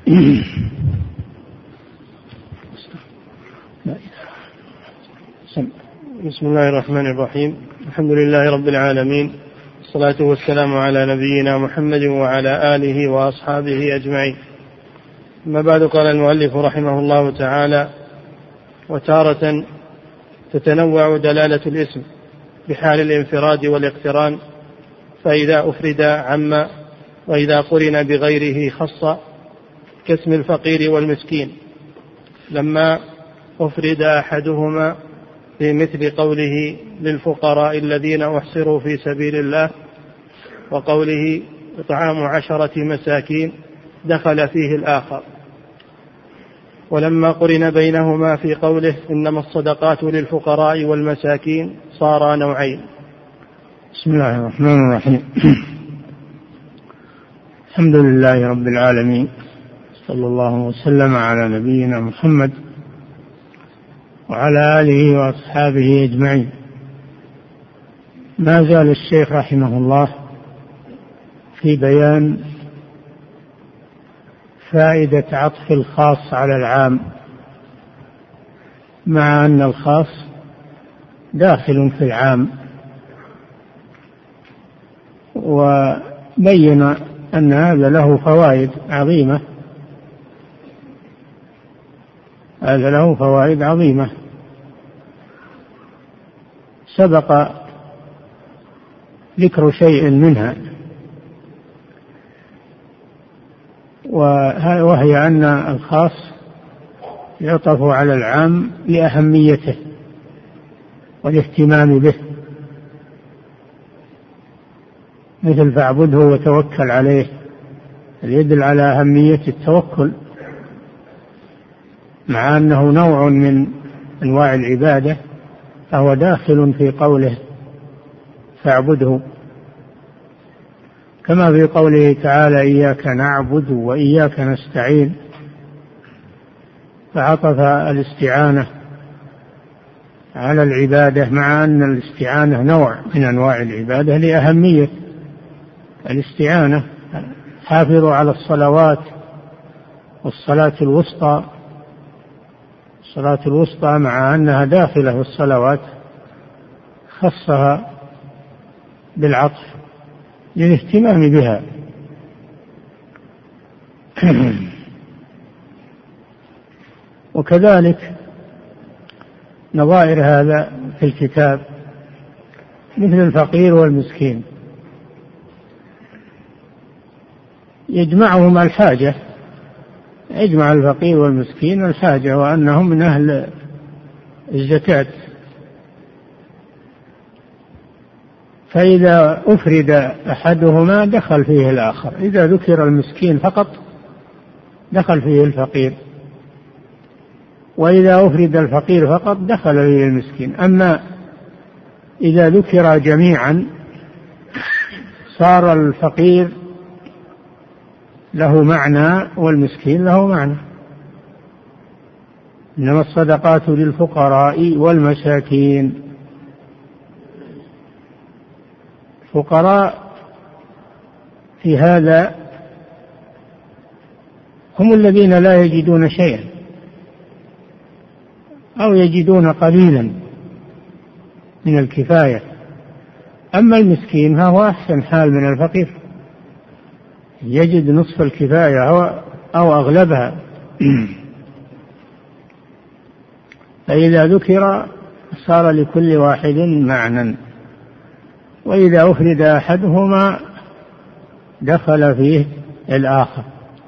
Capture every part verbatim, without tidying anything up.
بسم الله الرحمن الرحيم. الحمد لله رب العالمين، والصلاة والسلام على نبينا محمد وعلى آله وأصحابه أجمعين. أما بعد، قال المؤلف رحمه الله تعالى: وتارة تتنوع دلالة الاسم بحال الانفراد والاقتران، فإذا أفرد عم، وإذا قرن بغيره خص، كاسم الفقير والمسكين، لما أفرد أحدهما في مثل قوله للفقراء الذين أحصروا في سبيل الله، وقوله إطعام عشرة مساكين، دخل فيه الآخر. ولما قرن بينهما في قوله إنما الصدقات للفقراء والمساكين، صار نوعين. بسم الله الرحمن الرحيم. الحمد لله رب العالمين، صلى الله وسلم على نبينا محمد وعلى آله وأصحابه أجمعين. ما زال الشيخ رحمه الله في بيان فائدة عطف الخاص على العام، مع أن الخاص داخل في العام، وبين أن هذا له فوائد عظيمة هذا له فوائد عظيمة سبق ذكر شيء منها، وهي أن الخاص يعطف على العام لأهميته والاهتمام به، مثل فاعبده وتوكل عليه، يدل على أهمية التوكل، مع أنه نوع من أنواع العبادة، فهو داخل في قوله فاعبده، كما في قوله تعالى إياك نعبد وإياك نستعين، فعطف الاستعانة على العبادة، مع أن الاستعانة نوع من أنواع العبادة لأهمية الاستعانة. حافظوا على الصلوات والصلاة الوسطى الصلاة الوسطى مع أنها داخلة في الصلوات خصها بالعطف للاهتمام بها. وكذلك نظائر هذا في الكتاب مثل الفقير والمسكين، يجمعهما الحاجة، يجمع الفقير والمسكين الحاجة، وأنهم من أهل الزكاة. فإذا أفرد أحدهما دخل فيه الآخر، إذا ذكر المسكين فقط دخل فيه الفقير، وإذا أفرد الفقير فقط دخل فيه المسكين. أما إذا ذكر جميعا صار الفقير له معنى والمسكين له معنى. إنما الصدقات للفقراء والمساكين. الفقراء في هذا هم الذين لا يجدون شيئا أو يجدون قليلا من الكفاية. أما المسكين فهو أحسن حال من الفقير، يجد نصف الكفاية أو أغلبها. فإذا ذكر صار لكل واحد معنى، وإذا أفرد أحدهما دخل فيه الآخر.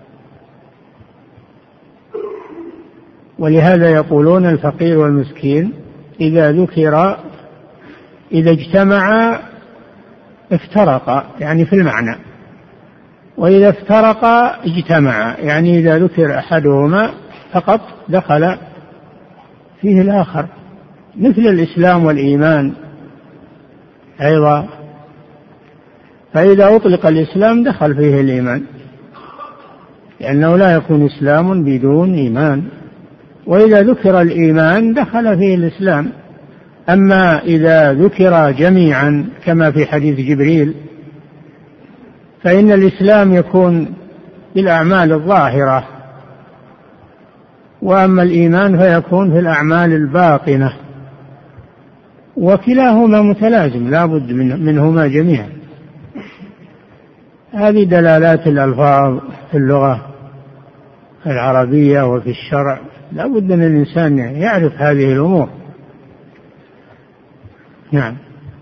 ولهذا يقولون الفقير والمسكين إذا ذكر إذا اجتمعا افترقا، يعني في المعنى، وإذا افترقا اجتمعا، يعني إذا ذكر أحدهما فقط دخل فيه الآخر، مثل الإسلام والإيمان أيضا. فإذا أطلق الإسلام دخل فيه الإيمان، لأنه لا يكون إسلام بدون إيمان، وإذا ذكر الإيمان دخل فيه الإسلام. أما إذا ذكر جميعا كما في حديث جبريل فإن الإسلام يكون بالأعمال الظاهرة وأما الإيمان فيكون في الأعمال الباطنة، وكلاهما متلازم لا بد منهما جميعا. هذه دلالات الألفاظ في اللغة العربية وفي الشرع، لا بد أن الإنسان يعرف هذه الأمور. نعم.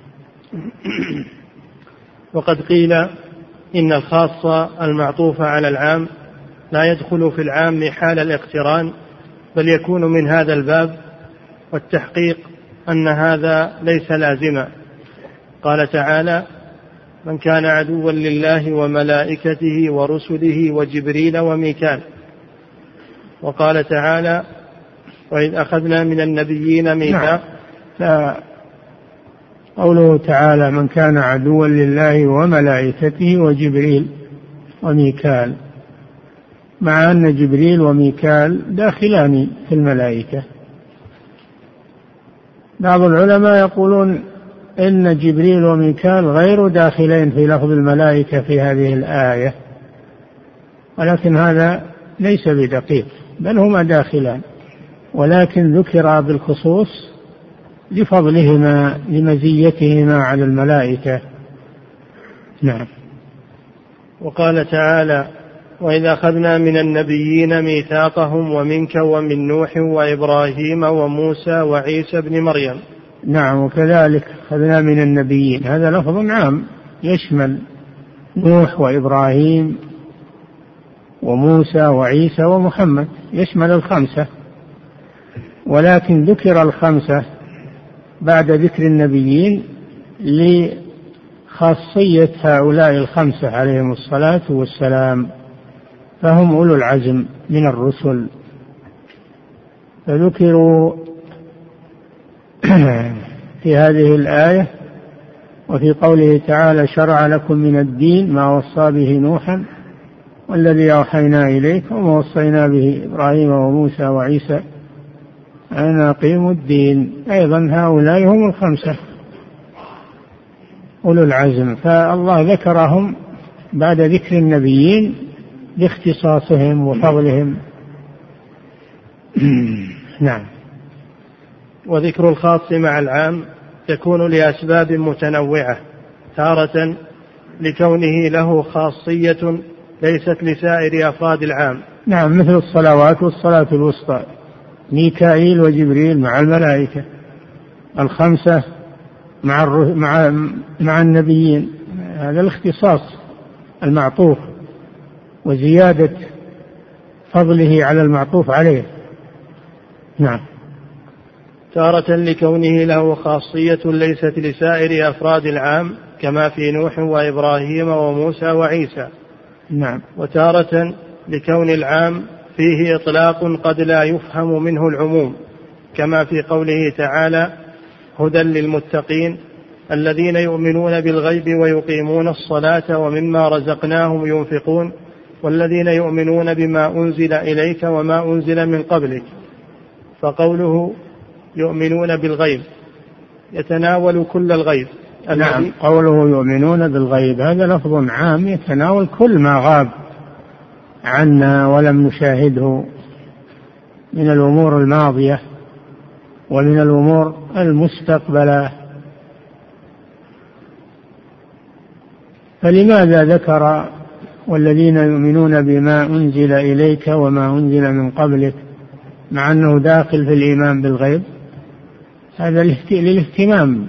وقد قيل إن الخاص المعطوف على العام لا يدخل في العام حال الاقتران، بل يكون من هذا الباب، والتحقيق أن هذا ليس لازما. قال تعالى: من كان عدوا لله وملائكته ورسله وجبريل وميكال. وقال تعالى: وإذ أخذنا من النبيين ميثاق. نعم. قوله تعالى: من كان عدوا لله وملائكته وجبريل وميكال، مع أن جبريل وميكال داخلان في الملائكة. بعض العلماء يقولون إن جبريل وميكال غير داخلين في لفظ الملائكة في هذه الآية، ولكن هذا ليس بدقيق، بل هما داخلان، ولكن ذكر بالخصوص لفضلهما لمزيتهما على الملائكة. نعم. وقال تعالى: وإذا أخذنا من النبيين ميثاقهم ومنك ومن نوح وإبراهيم وموسى وعيسى بن مريم. نعم. وكذلك أخذنا من النبيين، هذا لفظ عام يشمل نوح وإبراهيم وموسى وعيسى ومحمد، يشمل الخمسة، ولكن ذكر الخمسة بعد ذكر النبيين لخاصية هؤلاء الخمسة عليهم الصلاة والسلام، فهم أولو العزم من الرسل، فذكروا في هذه الآية. وفي قوله تعالى: شرع لكم من الدين ما وصى به نوحا والذي أوحينا إليك وما وصينا به إبراهيم وموسى وعيسى أن أقيموا الدين. أيضا هؤلاء هم الخمسة أولو العزم، فالله ذكرهم بعد ذكر النبيين لاختصاصهم وفضلهم. نعم. وذكر الخاص مع العام يكون لأسباب متنوعة، تارة لكونه له خاصية ليست لسائر أفراد العام. نعم، مثل الصلوات والصلاة الوسطى، ميكائيل وجبريل مع الملائكة، الخمسة مع مع مع النبيين، هذا الاختصاص المعطوف وزيادة فضله على المعطوف عليه. نعم. تارة لكونه له خاصية ليست لسائر أفراد العام كما في نوح وإبراهيم وموسى وعيسى. نعم. وتارة لكون العام فيه إطلاق قد لا يفهم منه العموم، كما في قوله تعالى: هدى للمتقين الذين يؤمنون بالغيب ويقيمون الصلاة ومما رزقناهم ينفقون والذين يؤمنون بما أنزل إليك وما أنزل من قبلك. فقوله يؤمنون بالغيب يتناول كل الغيب. نعم، قوله يؤمنون بالغيب هذا لفظ عام يتناول كل ما غاب عنا ولم نشاهده من الأمور الماضية ومن الأمور المستقبلة. فلماذا ذكر والذين يؤمنون بما أنزل إليك وما أنزل من قبلك مع أنه داخل في الإيمان بالغيب؟ هذا للاهتمام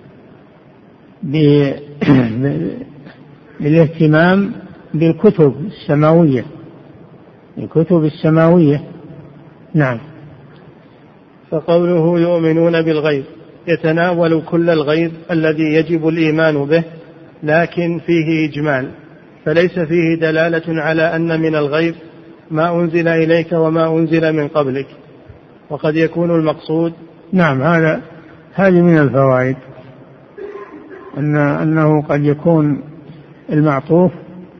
بالاهتمام بالكتب السماوية، الكتب السماوية. نعم. فقوله يؤمنون بالغيب يتناول كل الغيب الذي يجب الإيمان به، لكن فيه إجمال، فليس فيه دلالة على أن من الغيب ما أنزل إليك وما أنزل من قبلك، وقد يكون المقصود. نعم، هذا هذه من الفوائد أن أنه قد يكون المعطوف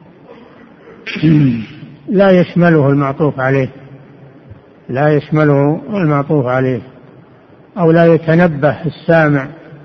لا يشمله المعطوف عليه، لا يشمله المعطوف عليه، أو لا يتنبه السامع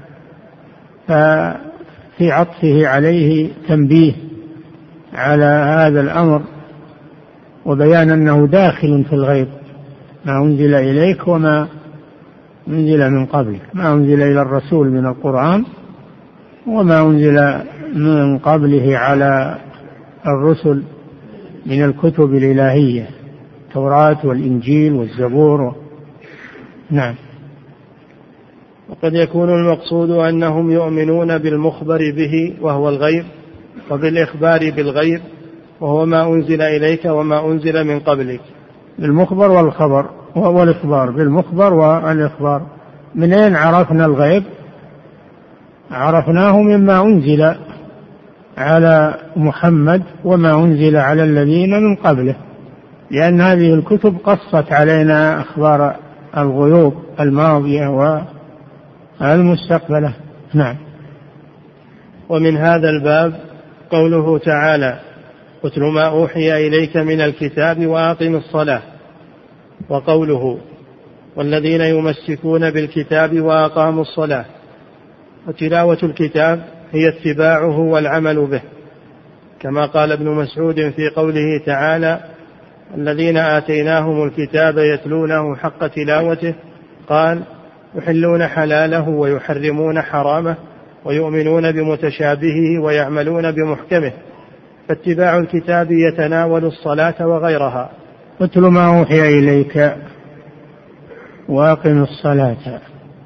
ففي عطفه عليه تنبيه على هذا الأمر وبيان أنه داخل في الغيب ما أنزل إليك وما أنزل من قبلك، ما أنزل إلى الرسول من القرآن وما أنزل من قبله على الرسل من الكتب الإلهية، التوراة والإنجيل والزبور. نعم. وقد يكون المقصود أنهم يؤمنون بالمخبر به وهو الغيب، وبالإخبار بالغيب وهو ما أنزل إليك وما أنزل من قبلك. بالمخبر والخبر والإخبار، بالمخبر والإخبار. من أين عرفنا الغيب؟ عرفناه مما أنزل على محمد وما أنزل على الذين من قبله، لأن هذه الكتب قصت علينا أخبار الغيوب الماضية والمستقبلة. نعم. ومن هذا الباب قوله تعالى: اتل ما أوحي إليك من الكتاب وأقم الصلاة، وقوله: والذين يمسكون بالكتاب وأقاموا الصلاة. وتلاوة الكتاب هي اتباعه والعمل به، كما قال ابن مسعود في قوله تعالى: الذين آتيناهم الكتاب يتلونه حق تلاوته، قال: يحلون حلاله ويحرمون حرامه ويؤمنون بمتشابهه ويعملون بمحكمه. فاتباع الكتاب يتناول الصلاة وغيرها. اتل ما أوحي إليك وأقم الصلاة.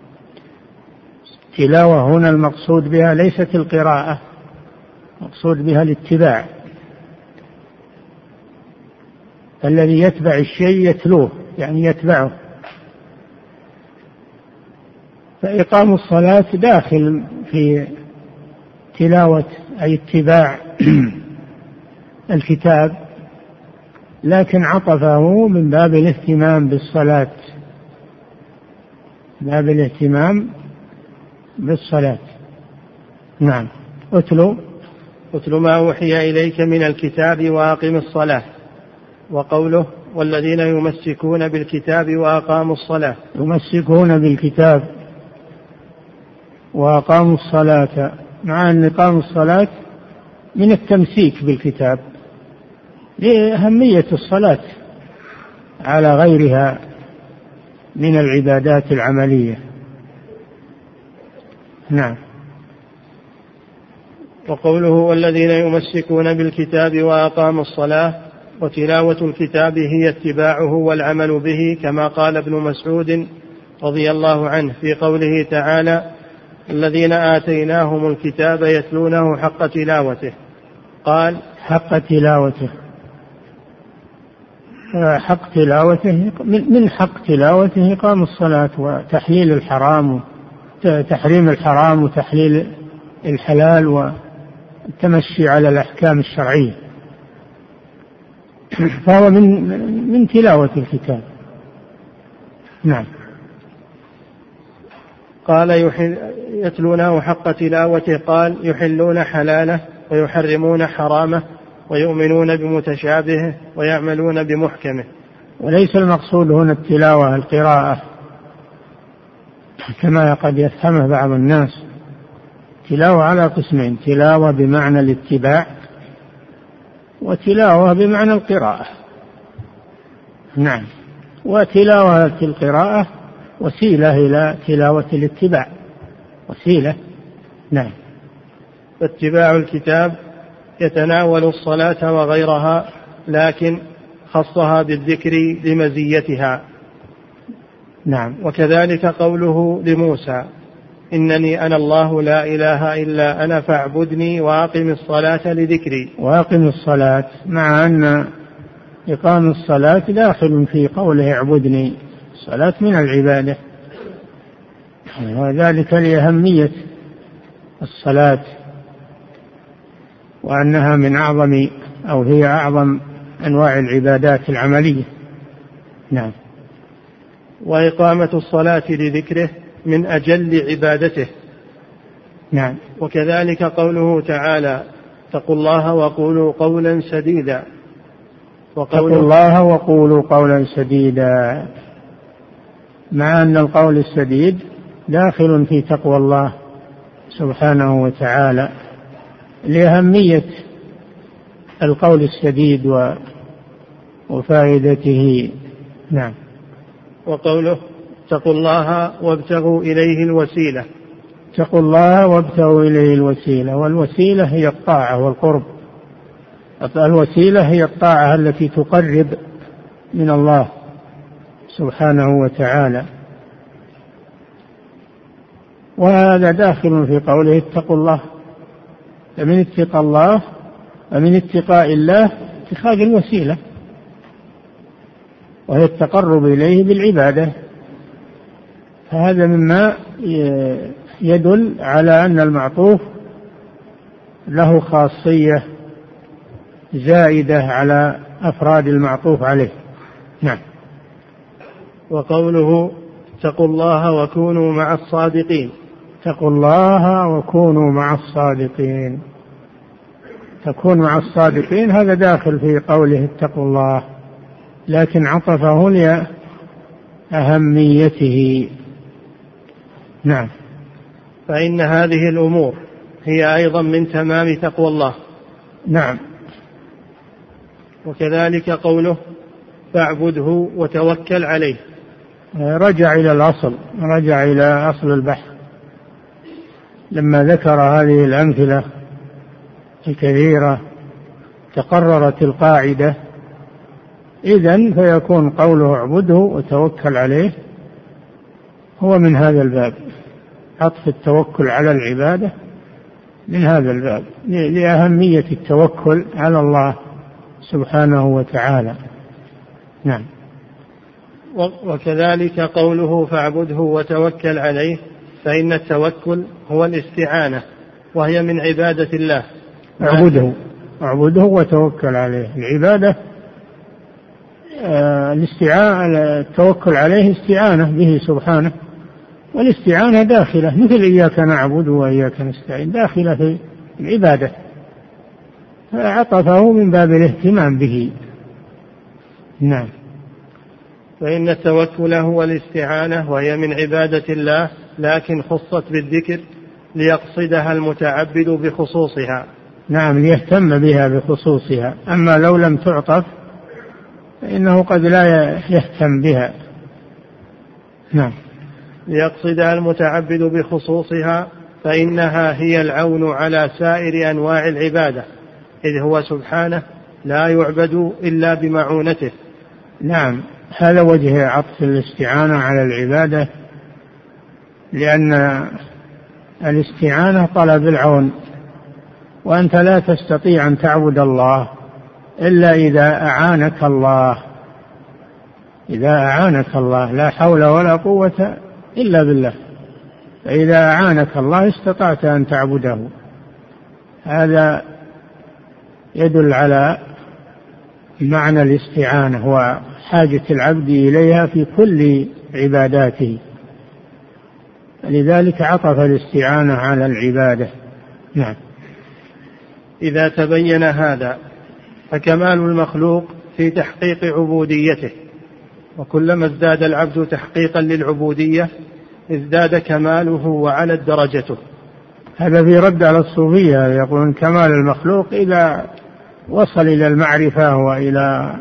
تلاوة هنا المقصود بها ليست القراءة، مقصود بها الاتباع. الذي يتبع الشيء يتلوه، يعني يتبعه. فإقام الصلاة داخل في تلاوة أي اتباع الكتاب، لكن عطفه من باب الاهتمام بالصلاة، باب الاهتمام بالصلاة. نعم. اتلو اتل ما أوحي إليك من الكتاب وأقم الصلاة، وقوله: والذين يمسكون بالكتاب وأقاموا الصلاة. يمسكون بالكتاب وأقاموا الصلاة، مع أن إقام الصلاة من التمسيك بالكتاب لأهمية الصلاة على غيرها من العبادات العملية. نعم. وقوله: والذين يمسكون بالكتاب وأقاموا الصلاة. وتلاوة الكتاب هي اتباعه والعمل به، كما قال ابن مسعود رضي الله عنه في قوله تعالى: الذين آتيناهم الكتاب يتلونه حق تلاوته، قال: حق تلاوته. حق تلاوته من حق تلاوته إقام الصلاة وتحليل الحرام وتحريم الحرام وتحليل الحلال والتمشي على الأحكام الشرعية، فهو من من تلاوة الكتاب. نعم. قال: يتلونه حق تلاوته، قال: يحلون حلاله ويحرمون حرامه ويؤمنون بمتشابهه ويعملون بمحكمه. وليس المقصود هنا التلاوة القراءة كما قد يفهمه بعض الناس. تلاوة على قسمين: تلاوة بمعنى الاتباع، وتلاوة بمعنى القراءة. نعم. وتلاوة القراءة وسيلة إلى تلاوة الاتباع، وسيلة. نعم. فاتباع الكتاب يتناول الصلاة وغيرها، لكن خصها بالذكر لمزيتها. نعم. وكذلك قوله لموسى: إنني أنا الله لا إله إلا أنا فاعبدني وأقم الصلاة لذكري. وأقم الصلاة، مع أن إقام الصلاة داخل في قوله اعبدني، الصلاة من العبادة، وذلك لأهمية الصلاة وأنها من أعظم أو هي أعظم أنواع العبادات العملية. نعم. وإقامة الصلاة لذكره من أجل عبادته. نعم. وكذلك قوله تعالى: اتقوا الله وقولوا قولا سديدا. اتقوا الله وقولوا قولا سديدا، مع أن القول السديد داخل في تقوى الله سبحانه وتعالى لأهمية القول السديد وفائدته. نعم. وقوله اتقوا الله وابتغوا إليه الوسيلة. اتقوا الله وابتغوا إليه الوسيلة، والوسيلة هي الطاعة والقرب. الوسيلة هي الطاعة التي تقرب من الله سبحانه وتعالى، وهذا داخل في قوله اتقوا الله. فمن اتقى الله ومن اتقاء الله اتخاذ الوسيلة، وهي التقرب إليه بالعبادة. فهذا مما يدل على أن المعطوف له خاصية زائدة على أفراد المعطوف عليه. نعم. وقوله اتقوا الله وكونوا مع الصادقين. اتقوا الله وكونوا مع الصادقين، تكون مع الصادقين هذا داخل في قوله اتقوا الله، لكن عطفه لأهميته. نعم. فإن هذه الأمور هي أيضا من تمام تقوى الله. نعم. وكذلك قوله فاعبده وتوكل عليه، رجع إلى الأصل، رجع إلى أصل البحث لما ذكر هذه الأمثلة الكثيرة تقررت القاعدة. إذن فيكون قوله اعبده وتوكل عليه هو من هذا الباب، عطف التوكل على العبادة من هذا الباب لأهمية التوكل على الله سبحانه وتعالى. نعم. وكذلك قوله فاعبده وتوكل عليه، فإن التوكل هو الاستعانة، وهي من عبادة الله. اعبده اعبده وتوكل عليه، العبادة آه الاستعانة، التوكل عليه استعانة به سبحانه، والاستعانة داخلة مثل إياك نعبد وإياك نستعين، داخلة في العبادة، فعطفه من باب الاهتمام به. نعم. فإن التوكل هو الاستعانة وهي من عبادة الله، لكن خصت بالذكر ليقصدها المتعبد بخصوصها. نعم، ليهتم بها بخصوصها، أما لو لم تعطف فإنه قد لا يهتم بها. نعم. ليقصدها المتعبد بخصوصها، فإنها هي العون على سائر أنواع العبادة، إذ هو سبحانه لا يعبد إلا بمعونته. نعم، هذا وجه عطف الاستعانة على العبادة، لأن الاستعانة طلب العون، وأنت لا تستطيع أن تعبد الله إلا إذا أعانك الله. إذا أعانك الله، لا حول ولا قوة إلا بالله، فإذا أعانك الله استطعت أن تعبده. هذا يدل على معنى الاستعانة وحاجة العبد إليها في كل عباداته، لذلك عطف الاستعانة على العبادة. نعم. إذا تبين هذا فكمال المخلوق في تحقيق عبوديته، وكلما ازداد العبد تحقيقا للعبودية ازداد كماله وعلت درجته. هذا في رد على الصوفية، يقولون كمال المخلوق إذا وصل إلى المعرفة وإلى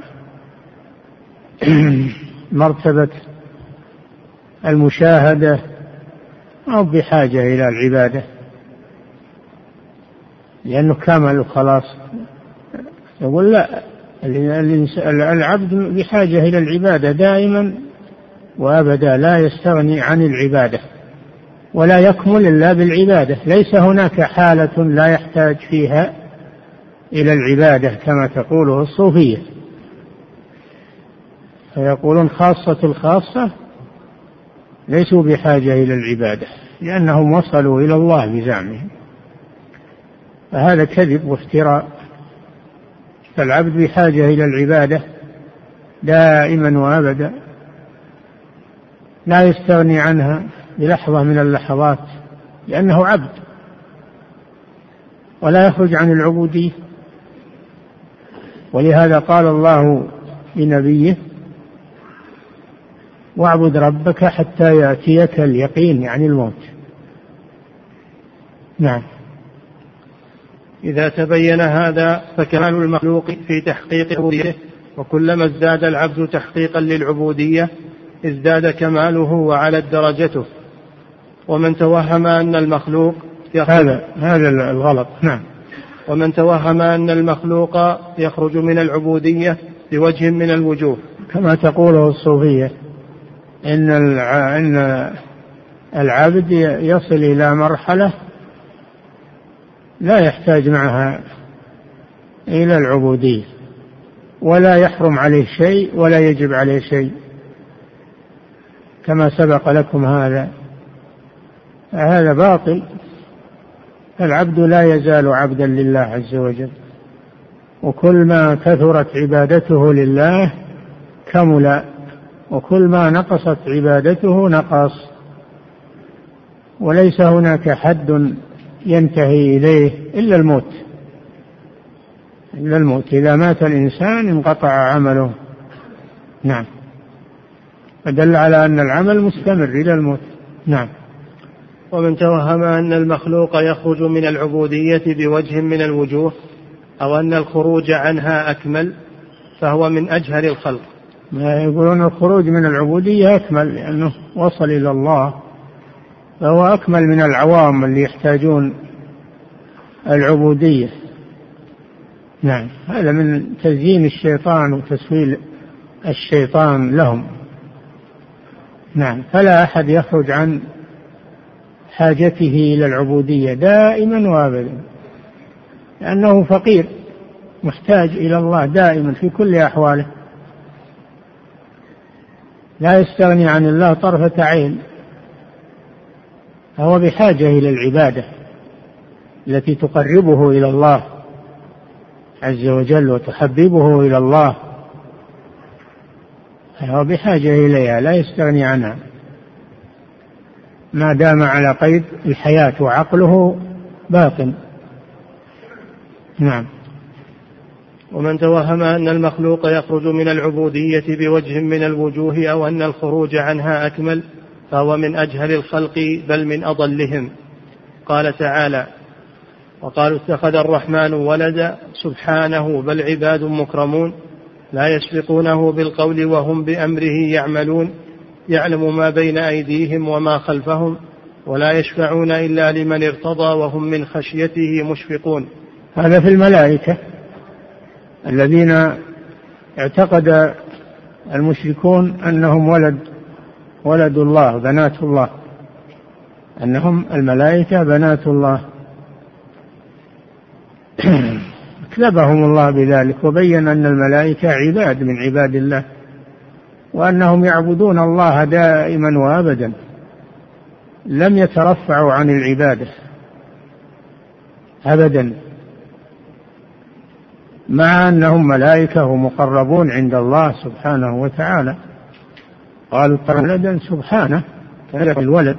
مرتبة المشاهدة أو بحاجة إلى العبادة، لأنه كامل خلاص. يقول لا، العبد بحاجة إلى العبادة دائما وأبدا، لا يستغني عن العبادة ولا يكمل إلا بالعبادة. ليس هناك حالة لا يحتاج فيها إلى العبادة كما تقوله الصوفية، فيقولون خاصة الخاصة ليسوا بحاجة إلى العبادة لأنهم وصلوا إلى الله بزعمهم، فهذا كذب وافتراء. فالعبد بحاجة إلى العبادة دائما وأبدا، لا يستغني عنها بلحظة من اللحظات، لأنه عبد ولا يخرج عن العبودية. ولهذا قال الله لنبيه واعبد ربك حتى يأتيك اليقين، يعني الموت. نعم. إذا تبين هذا فكمال المخلوق في تحقيق عبوديته، وكلما ازداد العبد تحقيقا للعبودية ازداد كماله وعلت درجته. ومن توهم أن المخلوق هذا هذا الغلط. نعم. ومن توهم أن المخلوق يخرج من العبودية بوجه من الوجوه، كما تقوله الصوفية إن إن العبد يصل إلى مرحلة لا يحتاج معها إلى العبودية، ولا يحرم عليه شيء ولا يجب عليه شيء، كما سبق لكم. هذا هذا باطل. العبد لا يزال عبدا لله عز وجل، وكل ما كثرت عبادته لله كمل، وكل ما نقصت عبادته نقص، وليس هناك حد ينتهي إليه إلا الموت. إلا الموت، إذا مات الإنسان انقطع عمله. نعم. فدل على أن العمل مستمر إلى الموت. نعم. ومن توهم أن المخلوق يخرج من العبودية بوجه من الوجوه أو أن الخروج عنها أكمل فهو من أجهل الخلق. ما يقولون الخروج من العبودية أكمل لأنه وصل إلى الله، فهو أكمل من العوام اللي يحتاجون العبودية. نعم. هذا من تزيين الشيطان وتسويل الشيطان لهم. نعم. فلا أحد يخرج عن حاجته إلى العبودية دائما وابدا، لأنه فقير محتاج إلى الله دائما في كل أحواله، لا يستغني عن الله طرفة عين، فهو بحاجة إلى العبادة التي تقربه إلى الله عز وجل وتحببه إلى الله، فهو بحاجة إليها لا يستغني عنها ما دام على قيد الحياة وعقله باق. نعم. ومن توهم أن المخلوق يخرج من العبودية بوجه من الوجوه أو أن الخروج عنها أكمل فهو من أجهل الخلق بل من أضلهم. قال تعالى: وقالوا اتخذ الرحمن ولدا سبحانه بل عباد مكرمون لا يسبقونه بالقول وهم بأمره يعملون يعلم ما بين أيديهم وما خلفهم ولا يشفعون إلا لمن ارتضى وهم من خشيته مشفقون. هذا في الملائكة الذين اعتقد المشركون أنهم ولد ولد الله بنات الله، أنهم الملائكة بنات الله. كذبهم الله بذلك وبين أن الملائكة عباد من عباد الله، وأنهم يعبدون الله دائما وأبدا، لم يترفعوا عن العبادة أبدا، مع أنهم ملائكة ومقربون عند الله سبحانه وتعالى. قالوا ولدا سبحانه الولد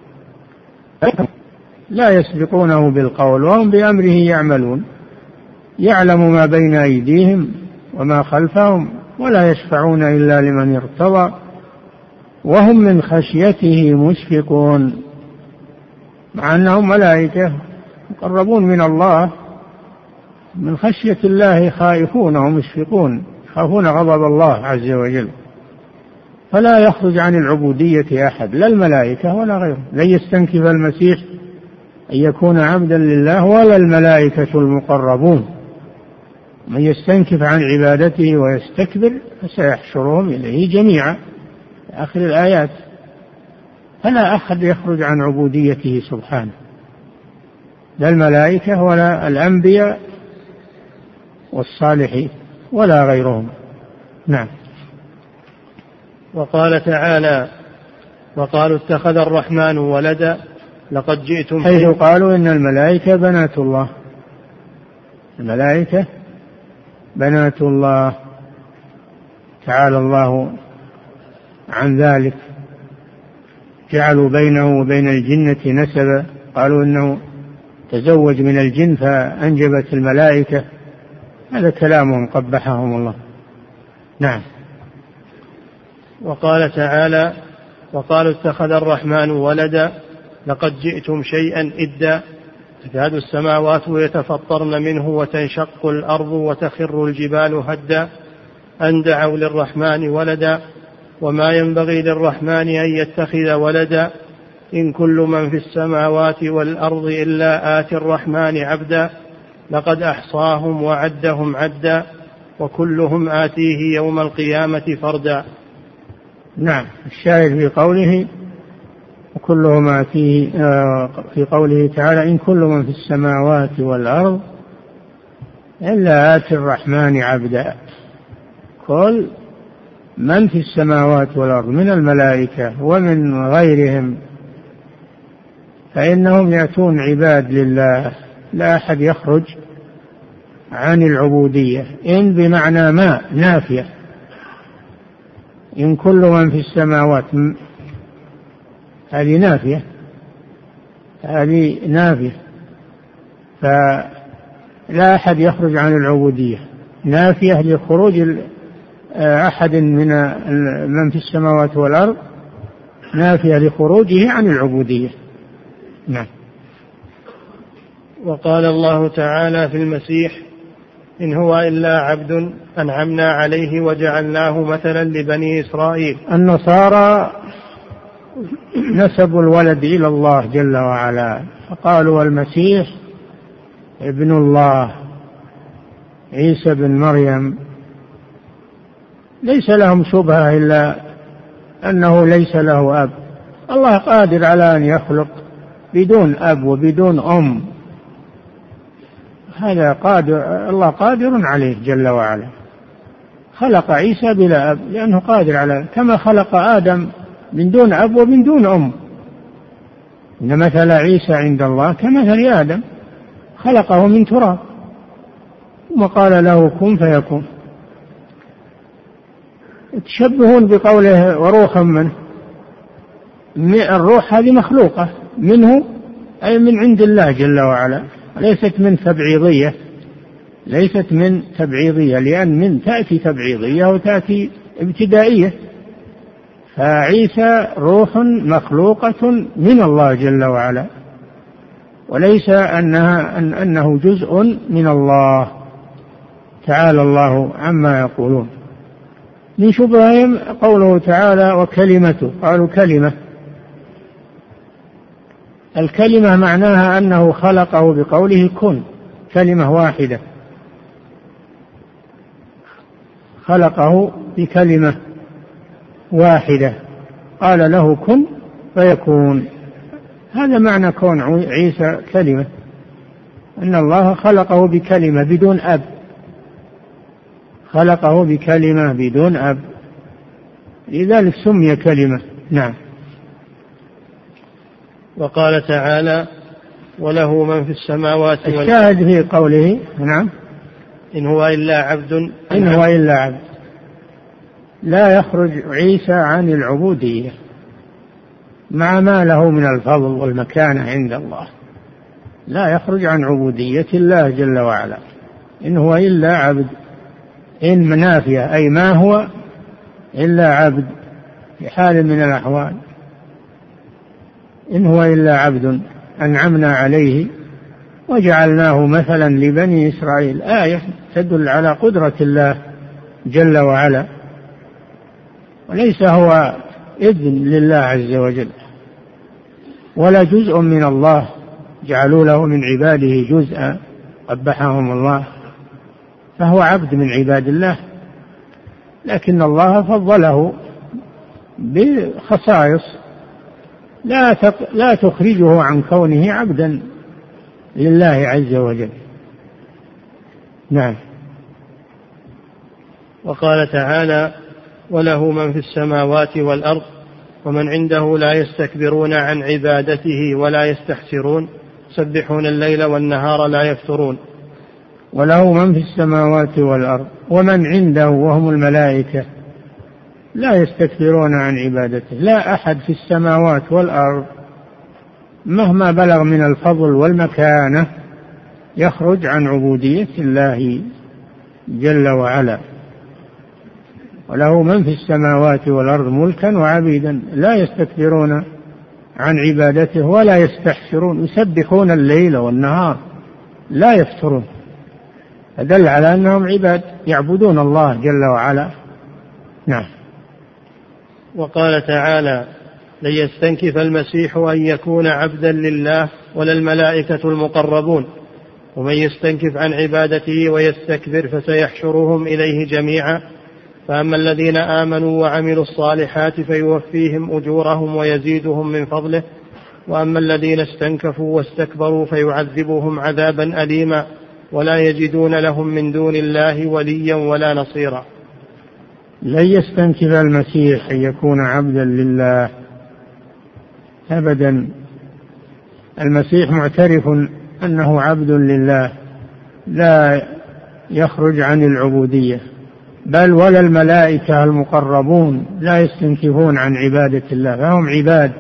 لا يسبقونه بالقول وهم بأمره يعملون يعلم ما بين أيديهم وما خلفهم ولا يشفعون إلا لمن ارتضى وهم من خشيته مشفقون، مع أنهم ملائكة مقربون من الله، من خشية الله خائفون ومشفقون، يخافون غضب الله عز وجل. فلا يخرج عن العبودية أحد، لا الملائكة ولا غيرهم. لن يستنكف المسيح أن يكون عبدا لله ولا الملائكة المقربون. من يستنكف عن عبادته ويستكبر فسيحشرهم إليه جميعا، آخر الآيات. فلا أحد يخرج عن عبوديته سبحانه، لا الملائكة ولا الأنبياء والصالحين ولا غيرهم. نعم. وقال تعالى: وقالوا اتخذ الرحمن ولدا لقد جئتم، حيث قالوا إن الملائكة بنات الله، الملائكة بنات الله، تعالى الله عن ذلك. جعلوا بينه وبين الجنة نسبا، قالوا إنه تزوج من الجن فأنجبت الملائكة. هذا كلامهم قبحهم الله. نعم. وقال تعالى: وقالوا اتخذ الرحمن ولدا لقد جئتم شيئا إدا تكاد السماوات يتفطرن منه وتنشق الأرض وتخر الجبال هدا أن دعوا للرحمن ولدا وما ينبغي للرحمن أن يتخذ ولدا إن كل من في السماوات والأرض إلا آتي الرحمن عبدا لقد أحصاهم وعدهم عدا وكلهم آتيه يوم القيامة فردا. نعم. الشاهد في قوله وكلهم آتيه في قوله تعالى إن كل من في السماوات والأرض إلا آتي الرحمن عبدا. كل من في السماوات والأرض من الملائكة ومن غيرهم فإنهم يأتون عباد لله، لا أحد يخرج عن العبودية. إن بمعنى ما نافية، إن كل من في السماوات هذه نافية، هذه نافية، فلا أحد يخرج عن العبودية، نافية لخروج أحد من من في السماوات والأرض، نافية لخروجه عن العبودية. نعم. وقال الله تعالى في المسيح إن هو إلا عبد أنعمنا عليه وجعلناه مثلا لبني إسرائيل. النصارى نسبوا الولد إلى الله جل وعلا فقالوا المسيح ابن الله عيسى بن مريم. ليس لهم شبهة إلا أنه ليس له أب. الله قادر على أن يخلق بدون أب وبدون أم، هذا قادر، الله قادر عليه جل وعلا. خلق عيسى بلا أب لأنه قادر على، كما خلق آدم من دون أب ومن دون أم. إن مثل عيسى عند الله كمثل آدم خلقه من تراب ثم قال له كن فيكون. تشبهون بقوله وروحا منه. الروح هذه مخلوقة منه أي من عند الله جل وعلا، ليست من تبعيضية، ليست من تبعيضية، لأن من تأتي تبعيضية وتأتي ابتدائية. فعيسى روح مخلوقة من الله جل وعلا، وليس أنها أن أنه جزء من الله، تعالى الله عما يقولون. من شبههم قوله تعالى وكلمته، قالوا كلمة. الكلمة معناها أنه خلقه بقوله كن، كلمة واحدة، خلقه بكلمة واحدة قال له كن فيكون. هذا معنى كون عيسى كلمة، أن الله خلقه بكلمة بدون أب، خلقه بكلمة بدون أب، لذلك سمي كلمة. نعم. وقال تعالى وله من في السماوات والأرض. الشاهد في قوله نعم إن هو إلا عبد إن هو إلا عبد، لا يخرج عيسى عن العبودية مع ما له من الفضل والمكانة عند الله، لا يخرج عن عبودية الله جل وعلا. إن هو إلا عبد، إن منافية أي ما هو إلا عبد في حال من الأحوال. إن هو إلا عبد أنعمنا عليه وجعلناه مثلا لبني إسرائيل، آية تدل على قدرة الله جل وعلا، وليس هو ابن لله عز وجل ولا جزء من الله، جعلوا له من عباده جزءا قبحهم الله، فهو عبد من عباد الله، لكن الله فضله بخصائص لا لا تخرجه عن كونه عبدا لله عز وجل. نعم. وقال تعالى وله من في السماوات والأرض ومن عنده لا يستكبرون عن عبادته ولا يستحسرون يسبحون الليل والنهار لا يفترون. وله من في السماوات والأرض ومن عنده وهم الملائكة لا يستكبرون عن عبادته. لا أحد في السماوات والأرض مهما بلغ من الفضل والمكانة يخرج عن عبودية الله جل وعلا. وله من في السماوات والأرض ملكا وعبيدا لا يستكبرون عن عبادته ولا يستحسرون يسبحون الليل والنهار لا يفترون، فدل على أنهم عباد يعبدون الله جل وعلا. نعم. وقال تعالى: لن يستنكف المسيح أن يكون عبدا لله ولا الملائكة المقربون ومن يستنكف عن عبادته ويستكبر فسيحشرهم إليه جميعا فأما الذين آمنوا وعملوا الصالحات فيوفيهم أجورهم ويزيدهم من فضله وأما الذين استنكفوا واستكبروا فيعذبهم عذابا أليما ولا يجدون لهم من دون الله وليا ولا نصيرا. لن يستنكف المسيح أن يكون عبدا لله أبدا. المسيح معترف أنه عبد لله لا يخرج عن العبودية، بل ولا الملائكة المقربون لا يستنكفون عن عبادة الله، فهم عباد.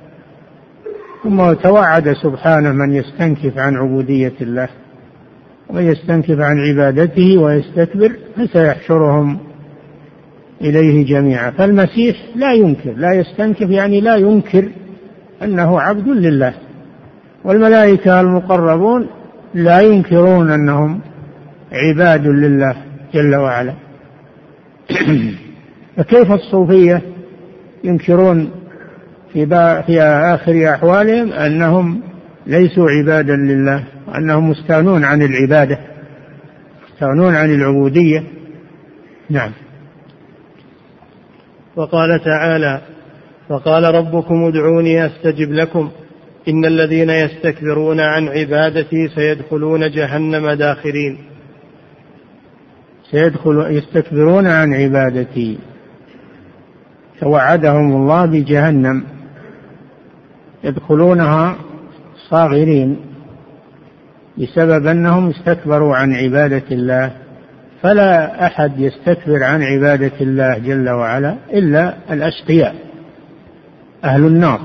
ثم توعد سبحانه من يستنكف عن عبودية الله ويستنكف عن عبادته ويستكبر فسيحشرهم إليه جميعا. فالمسيح لا ينكر، لا يستنكف يعني لا ينكر أنه عبد لله، والملائكة المقربون لا ينكرون أنهم عباد لله جل وعلا. فكيف الصوفية ينكرون في, في آخر أحوالهم أنهم ليسوا عبادا لله وأنهم مستغنون عن العبادة، مستغنون عن العبودية. نعم. وقال تعالى: وقال ربكم ادعوني أستجب لكم إن الذين يستكبرون عن عبادتي سيدخلون جهنم داخرين. سيدخل يستكبرون عن عبادتي، توعدهم الله بجهنم يدخلونها صاغرين بسبب أنهم استكبروا عن عبادة الله. فلا أحد يستكبر عن عبادة الله جل وعلا إلا الأشقياء أهل النار.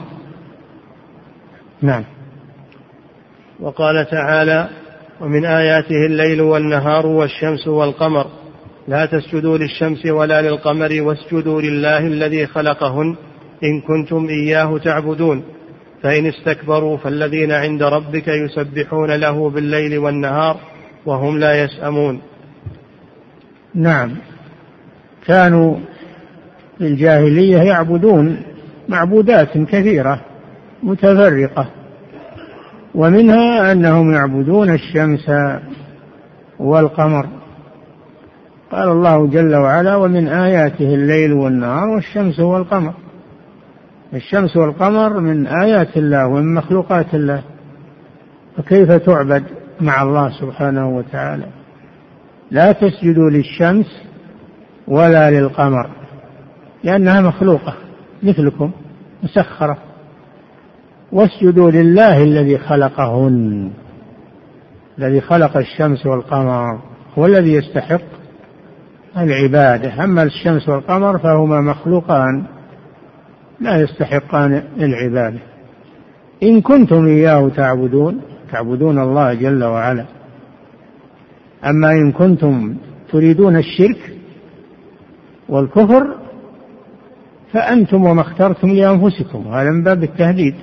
نعم. وقال تعالى: ومن آياته الليل والنهار والشمس والقمر لا تسجدوا للشمس ولا للقمر واسجدوا لله الذي خلقهن إن كنتم إياه تعبدون فإن استكبروا فالذين عند ربك يسبحون له بالليل والنهار وهم لا يسأمون. نعم. كانوا في الجاهلية يعبدون معبودات كثيرة متفرقة، ومنها أنهم يعبدون الشمس والقمر. قال الله جل وعلا: ومن آياته الليل والنهار والشمس والقمر. الشمس والقمر من آيات الله ومن مخلوقات الله، فكيف تعبد مع الله سبحانه وتعالى؟ لا تسجدوا للشمس ولا للقمر لأنها مخلوقة مثلكم مسخرة، واسجدوا لله الذي خلقهن. الذي خلق الشمس والقمر هو الذي يستحق العبادة، أما الشمس والقمر فهما مخلوقان لا يستحقان العبادة. إن كنتم إياه تعبدون، تعبدون الله جل وعلا. أما إن كنتم تريدون الشرك والكفر فأنتم وما اخترتم لأنفسكم، هذا من باب التهديد.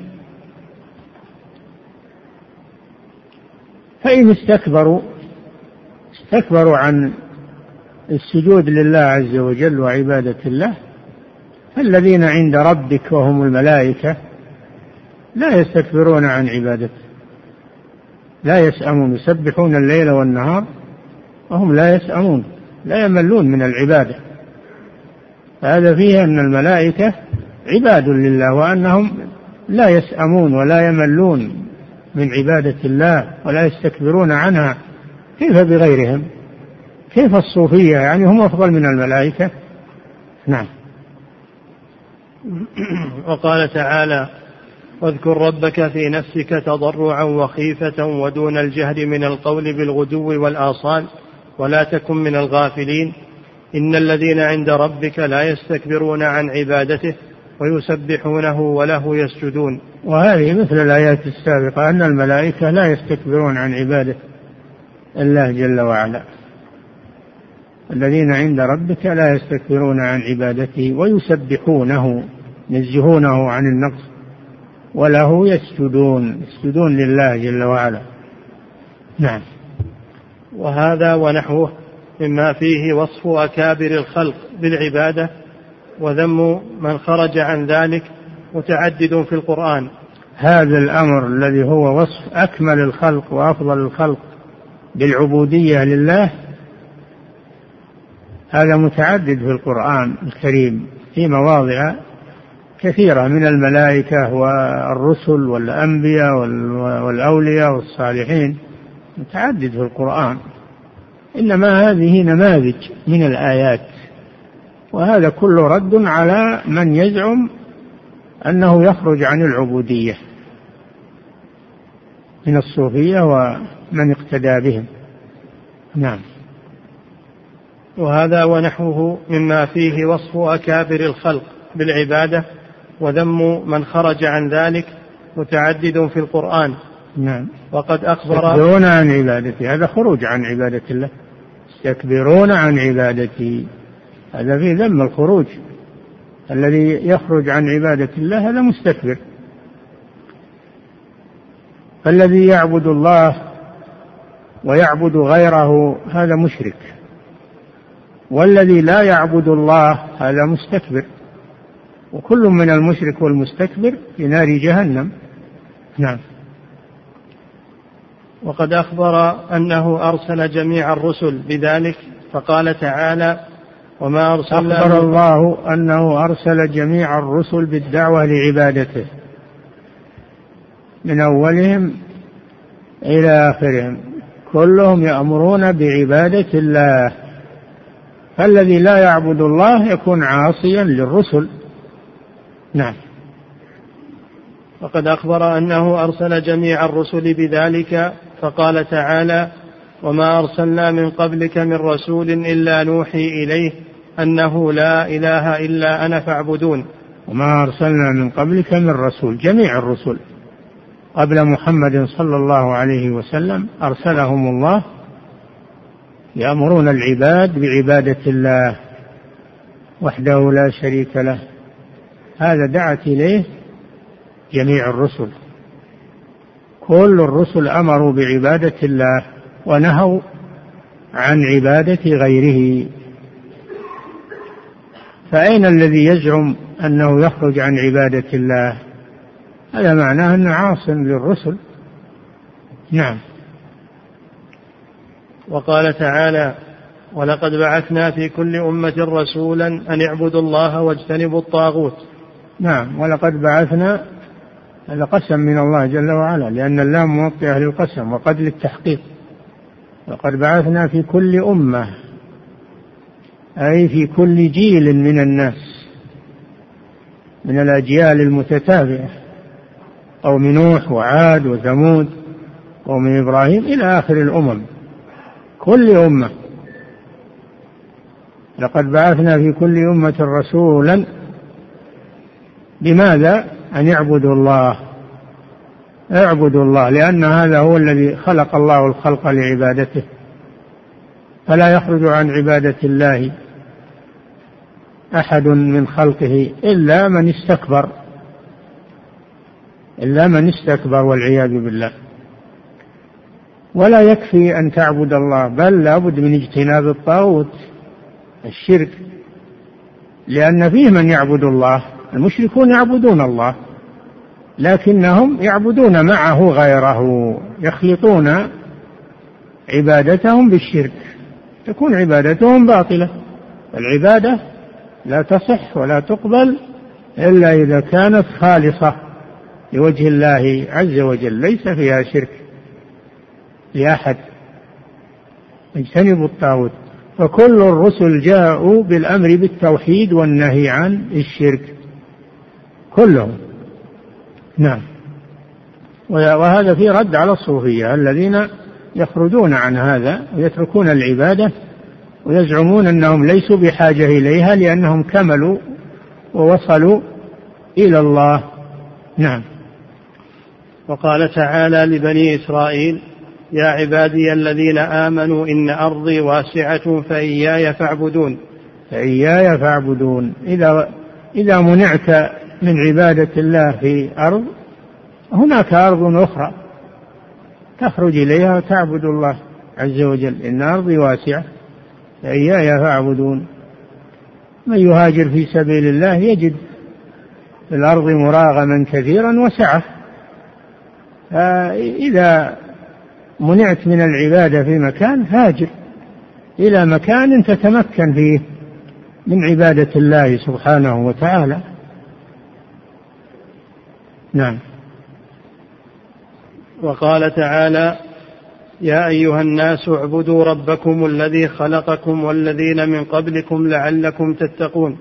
فإن استكبروا استكبروا عن السجود لله عز وجل وعبادة الله فالذين عند ربك وهم الملائكة لا يستكبرون عن عبادته، لا يسأمون، يسبحون الليل والنهار وهم لا يسأمون، لا يملون من العبادة. هذا فيه أن الملائكة عباد لله وأنهم لا يسأمون ولا يملون من عبادة الله ولا يستكبرون عنها. كيف بغيرهم؟ كيف الصوفية يعني هم أفضل من الملائكة؟ نعم. وقال تعالى: واذكر ربك في نفسك تضرعا وخيفة ودون الجهر من القول بالغدو والآصال ولا تكن من الغافلين إن الذين عند ربك لا يستكبرون عن عبادته ويسبحونه وله يسجدون. وهذه مثل الآيات السابقة أن الملائكة لا يستكبرون عن عبادة الله جل وعلا. الذين عند ربك لا يستكبرون عن عبادته ويسبحونه، ينزهونه عن النقص، وله يسجدون، يسجدون لله جل وعلا. نعم. وهذا ونحوه مما فيه وصف أكابر الخلق بالعبادة وذم من خرج عن ذلك متعدد في القرآن. هذا الأمر الذي هو وصف أكمل الخلق وأفضل الخلق بالعبودية لله هذا متعدد في القرآن الكريم في مواضع كثيرة من الملائكة والرسل والأنبياء والأولياء والصالحين، متعدد في القرآن، إنما هذه نماذج من الآيات، وهذا كله رد على من يزعم أنه يخرج عن العبودية من الصوفية ومن اقتدى بهم. نعم. وهذا ونحوه مما فيه وصف أكابر الخلق بالعبادة وذم من خرج عن ذلك متعدد في القرآن. نعم. وقد أخبر يستكبرون عن عبادتي، هذا خروج عن عبادة الله، يستكبرون عن عبادتي، هذا في ذم الخروج، الذي يخرج عن عبادة الله هذا مستكبر. فالذي يعبد الله ويعبد غيره هذا مشرك، والذي لا يعبد الله هذا مستكبر، وكل من المشرك والمستكبر في نار جهنم. نعم. وقد أخبر أنه أرسل جميع الرسل بذلك، فقال تعالى: وما أرسلنا. أخبر الله أنه أرسل جميع الرسل بالدعوة لعبادته من أولهم إلى آخرهم، كلهم يأمرون بعبادة الله، فالذي لا يعبد الله يكون عاصيا للرسل. نعم. وقد أخبر أنه أرسل جميع الرسل بذلك، فقال تعالى: وما أرسلنا من قبلك من رسول إلا نوحي إليه أنه لا إله إلا أنا فاعبدون. وما أرسلنا من قبلك من رسول، جميع الرسل قبل محمد صلى الله عليه وسلم أرسلهم الله يأمرون العباد بعبادة الله وحده لا شريك له، هذا دعت إليه جميع الرسل، كل الرسل أمروا بعبادة الله ونهوا عن عبادة غيره. فأين الذي يزعم أنه يخرج عن عبادة الله؟ هذا معناه أنه عاص للرسل. نعم. وقال تعالى: ولقد بعثنا في كل أمة رسولا أن اعبدوا الله واجتنبوا الطاغوت. نعم. ولقد بعثنا، هذا قسم من الله جل وعلا، لأن اللام موطئة للقسم وقد للتحقيق. وقد بعثنا في كل أمة أي في كل جيل من الناس من الأجيال المتتابعة، قوم نوح وعاد وثمود قوم إبراهيم إلى آخر الأمم، كل أمة. لقد بعثنا في كل أمة رسولا، بماذا؟ أن يعبدوا الله، اعبدوا الله، لأن هذا هو الذي خلق الله الخلق لعبادته، فلا يخرج عن عبادة الله أحد من خلقه إلا من استكبر، إلا من استكبر والعياذ بالله. ولا يكفي أن تعبد الله، بل لابد من اجتناب الطاغوت الشرك، لأن فيه من يعبد الله، المشركون يعبدون الله لكنهم يعبدون معه غيره، يخلطون عبادتهم بالشرك، تكون عبادتهم باطلة. العبادة لا تصح ولا تقبل إلا إذا كانت خالصة لوجه الله عز وجل، ليس فيها شرك لأحد. اجتنبوا الطاغوت، فكل الرسل جاءوا بالأمر بالتوحيد والنهي عن الشرك كلهم. نعم. وهذا في رد على الصوفية الذين يخرجون عن هذا ويتركون العبادة ويزعمون أنهم ليسوا بحاجة إليها لأنهم كملوا ووصلوا إلى الله. نعم. وقال تعالى لبني إسرائيل: يا عبادي الذين آمنوا إن أرضي واسعة فإياي فاعبدون. فإياي فاعبدون، إذا إذا منعت من عبادة الله في أرض، هناك أرض أخرى تخرج إليها وتعبد الله عز وجل. إن أرضي واسعة فإياي فاعبدون. من يهاجر في سبيل الله يجد في الأرض مراغما كثيرا وسعة. فإذا منعت من العبادة في مكان هاجر إلى مكان تتمكن فيه من عبادة الله سبحانه وتعالى. نعم. وقال تعالى: يا أيها الناس اعبدوا ربكم الذي خلقكم والذين من قبلكم لعلكم تتقون.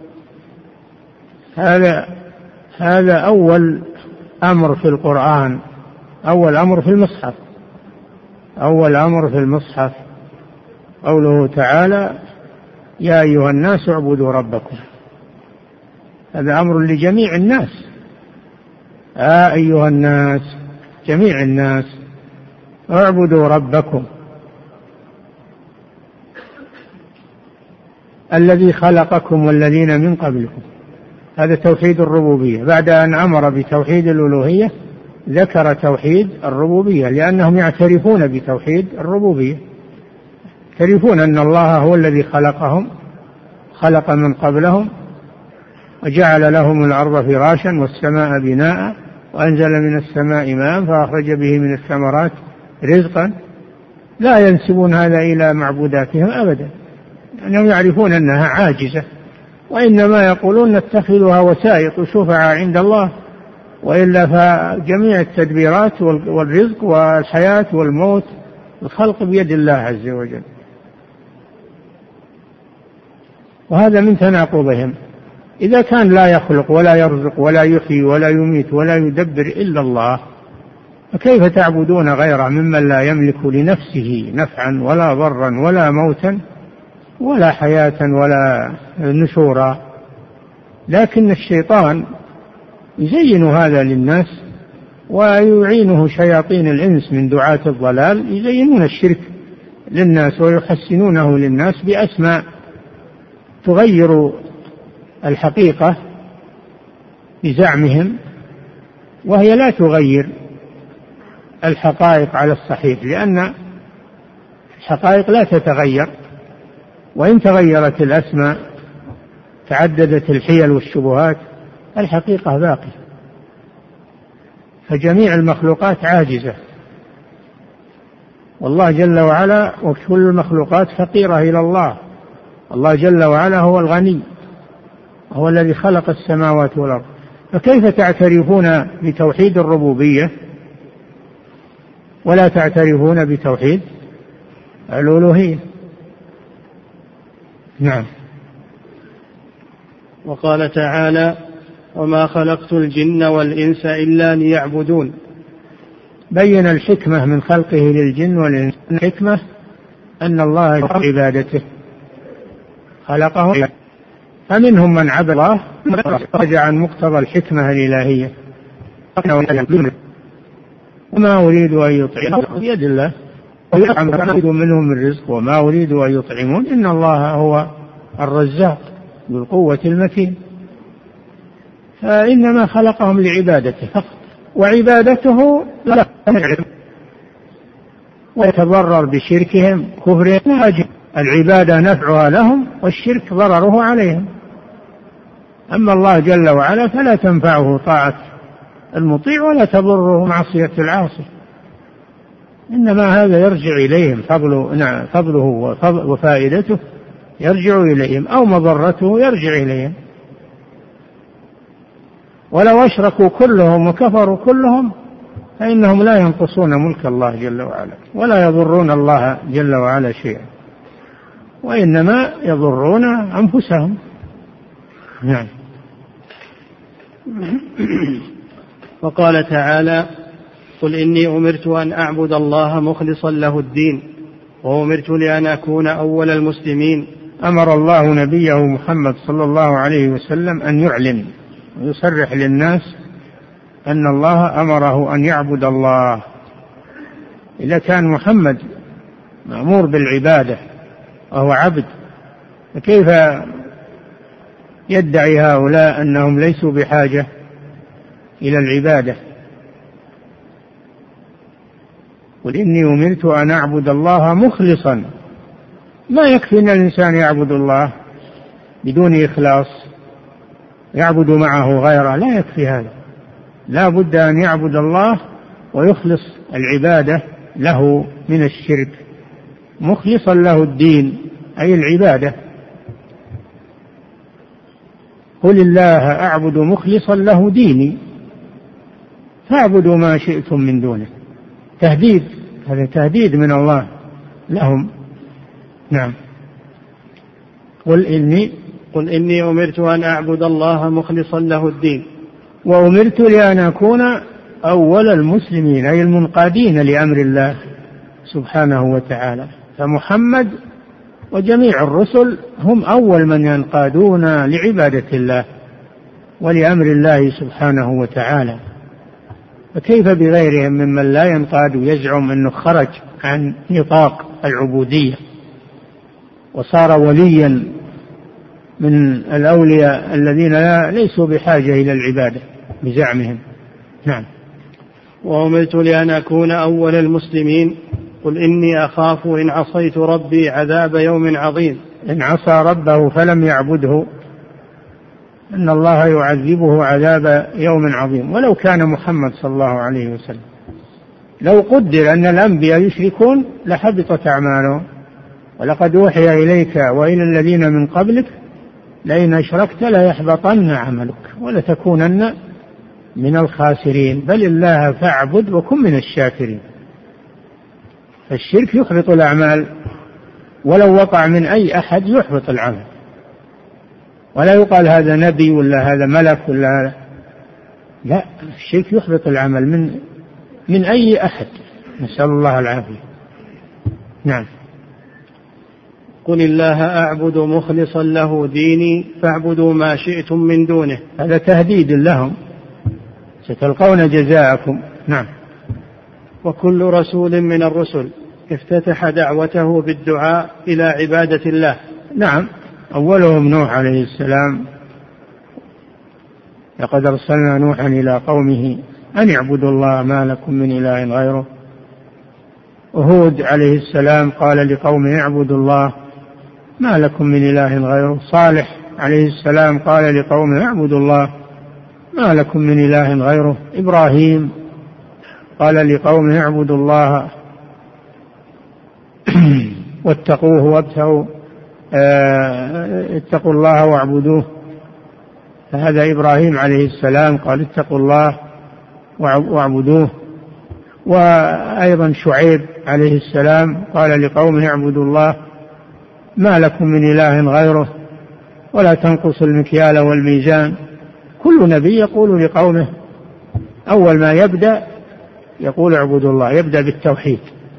هذا هذا أول أمر في القرآن، أول أمر في المصحف، أول أمر في المصحف قوله تعالى: يا أيها الناس اعبدوا ربكم. هذا أمر لجميع الناس. يا أيها الناس، جميع الناس، اعبدوا ربكم الذي خلقكم والذين من قبلكم. هذا توحيد الربوبية. بعد أن أمر بتوحيد الألوهية ذكر توحيد الربوبية، لأنهم يعترفون بتوحيد الربوبية، يعترفون أن الله هو الذي خلقهم، خلق من قبلهم وجعل لهم الأرض فراشا والسماء بناء وأنزل من السماء ماء فأخرج به من الثمرات رزقا. لا ينسبون هذا إلى معبوداتهم أبدا، لأنهم يعرفون أنها عاجزة، وإنما يقولون نتخذها وسائط وشفعاء عند الله، وإلا فجميع التدبيرات والرزق والحياة والموت الخلق بيد الله عز وجل. وهذا من تناقضهم. إذا كان لا يخلق ولا يرزق ولا يحيي ولا يميت ولا يدبر إلا الله، فكيف تعبدون غيره ممن لا يملك لنفسه نفعا ولا ضرا ولا موتا ولا حياة ولا نشورا؟ لكن الشيطان يزين هذا للناس، ويعينه شياطين الإنس من دعاة الضلال يزينون الشرك للناس ويحسنونه للناس بأسماء تغير الحقيقة بزعمهم، وهي لا تغير الحقائق على الصحيح، لأن الحقائق لا تتغير، وإن تغيرت الأسماء تعددت الحيل والشبهات الحقيقة باقية. فجميع المخلوقات عاجزة، والله جل وعلا وكل المخلوقات فقيرة إلى الله. الله جل وعلا هو الغني، هو الذي خلق السماوات والأرض، فكيف تعترفون بتوحيد الربوبية ولا تعترفون بتوحيد الألوهية؟ نعم. وقال تعالى: وما خلقت الجن والإنس إلا ليعبدون. بين الحكمة من خلقه للجن والإنس. الحكمة أن الله يحب عبادته، خلقهم، فمنهم من عبد الله خرج عن مقتضى الحكمة الإلهية. وما أريد أن يطعمون بيد الله، وما أريد منهم الرزق وما أريد أن يطعمون، إن الله هو الرزاق ذو القوة المتين. فإنما خلقهم لعبادته فقط، وعبادته لا ويتضرر بشركهم كفرهم. العبادة نفعها لهم والشرك ضرره عليهم. أما الله جل وعلا فلا تنفعه طاعة المطيع ولا تضره معصية العاصي، إنما هذا يرجع إليهم، فضله, نعم فضله وفائدته يرجع إليهم، أو مضرته يرجع إليهم. ولو أشركوا كلهم وكفروا كلهم فإنهم لا ينقصون ملك الله جل وعلا ولا يضرون الله جل وعلا شيئا، وإنما يضرون أنفسهم. نعم. وقال تعالى: قل إني أمرت أن أعبد الله مخلصا له الدين وأمرت لأن أكون أول المسلمين. أمر الله نبيه محمد صلى الله عليه وسلم أن يعلن ويصرح للناس أن الله أمره أن يعبد الله. إذا كان محمد مأمور بالعبادة وهو عبد، فكيف يدعي هؤلاء أنهم ليسوا بحاجة إلى العبادة؟ قل إني أمرت أن أعبد الله مخلصا. ما يكفي أن الإنسان يعبد الله، بدون إخلاص يعبد معه غيره لا يكفي هذا، لا بد أن يعبد الله ويخلص العبادة له من الشرك مخلصا له الدين أي العبادة. قل الله أعبد مخلصا له ديني فاعبدوا ما شئتم من دونه. تهديد، هذا تهديد من الله لهم. نعم. قل إني قل إني أمرت أن أعبد الله مخلصا له الدين وأمرت لأن أكون أول المسلمين أي المنقادين لأمر الله سبحانه وتعالى. فمحمد وجميع الرسل هم أول من ينقادون لعبادة الله ولأمر الله سبحانه وتعالى، فكيف بغيرهم ممن لا ينقاد ويزعم أنه خرج عن نطاق العبودية وصار وليا من الأولياء الذين لا ليسوا بحاجة إلى العبادة بزعمهم. نعم. وأمرت لأن أكون أول المسلمين قل إني أخاف إن عصيت ربي عذاب يوم عظيم. إن عصى ربه فلم يعبده أن الله يعذبه عذاب يوم عظيم. ولو كان محمد صلى الله عليه وسلم لو قدر أن الأنبياء يشركون لحبطت أعمالهم، ولقد أوحي إليك وإلى الذين من قبلك لئن أشركت ليحبطن عملك ولتكونن من الخاسرين. بل الله فاعبد وكن من الشاكرين. فالشرك يحبط الأعمال ولو وقع من أي أحد يحبط العمل، ولا يقال هذا نبي ولا هذا ملك ولا هذا، لا، الشرك يحبط العمل من من أي أحد، نسأل الله العافية. نعم. قل الله أعبد مخلصا له ديني فاعبدوا ما شئتم من دونه. هذا تهديد لهم، ستلقون جزاءكم. نعم. وكل رسول من الرسل افتتح دعوته بالدعاء إلى عبادة الله. نعم. أولهم نوح عليه السلام، لقد أرسلنا نوحا إلى قومه أن اعبدوا الله ما لكم من إله غيره. وهود عليه السلام قال لقومه اعبدوا الله ما لكم من إله غيره. صالح عليه السلام قال لقومه اعبدوا الله ما لكم من إله غيره. إبراهيم قال لقومه اعبدوا الله واتقوه وابتغوا اتقوا الله واعبدوه. فهذا إبراهيم عليه السلام قال اتقوا الله واعبدوه. وأيضا شعيب عليه السلام قال لقومه اعبدوا الله ما لكم من إله غيره ولا تنقصوا المكيال والميزان. كل نبي يقول لقومه أول ما يبدأ يقول اعبدوا الله، يبدأ بالتوحيد.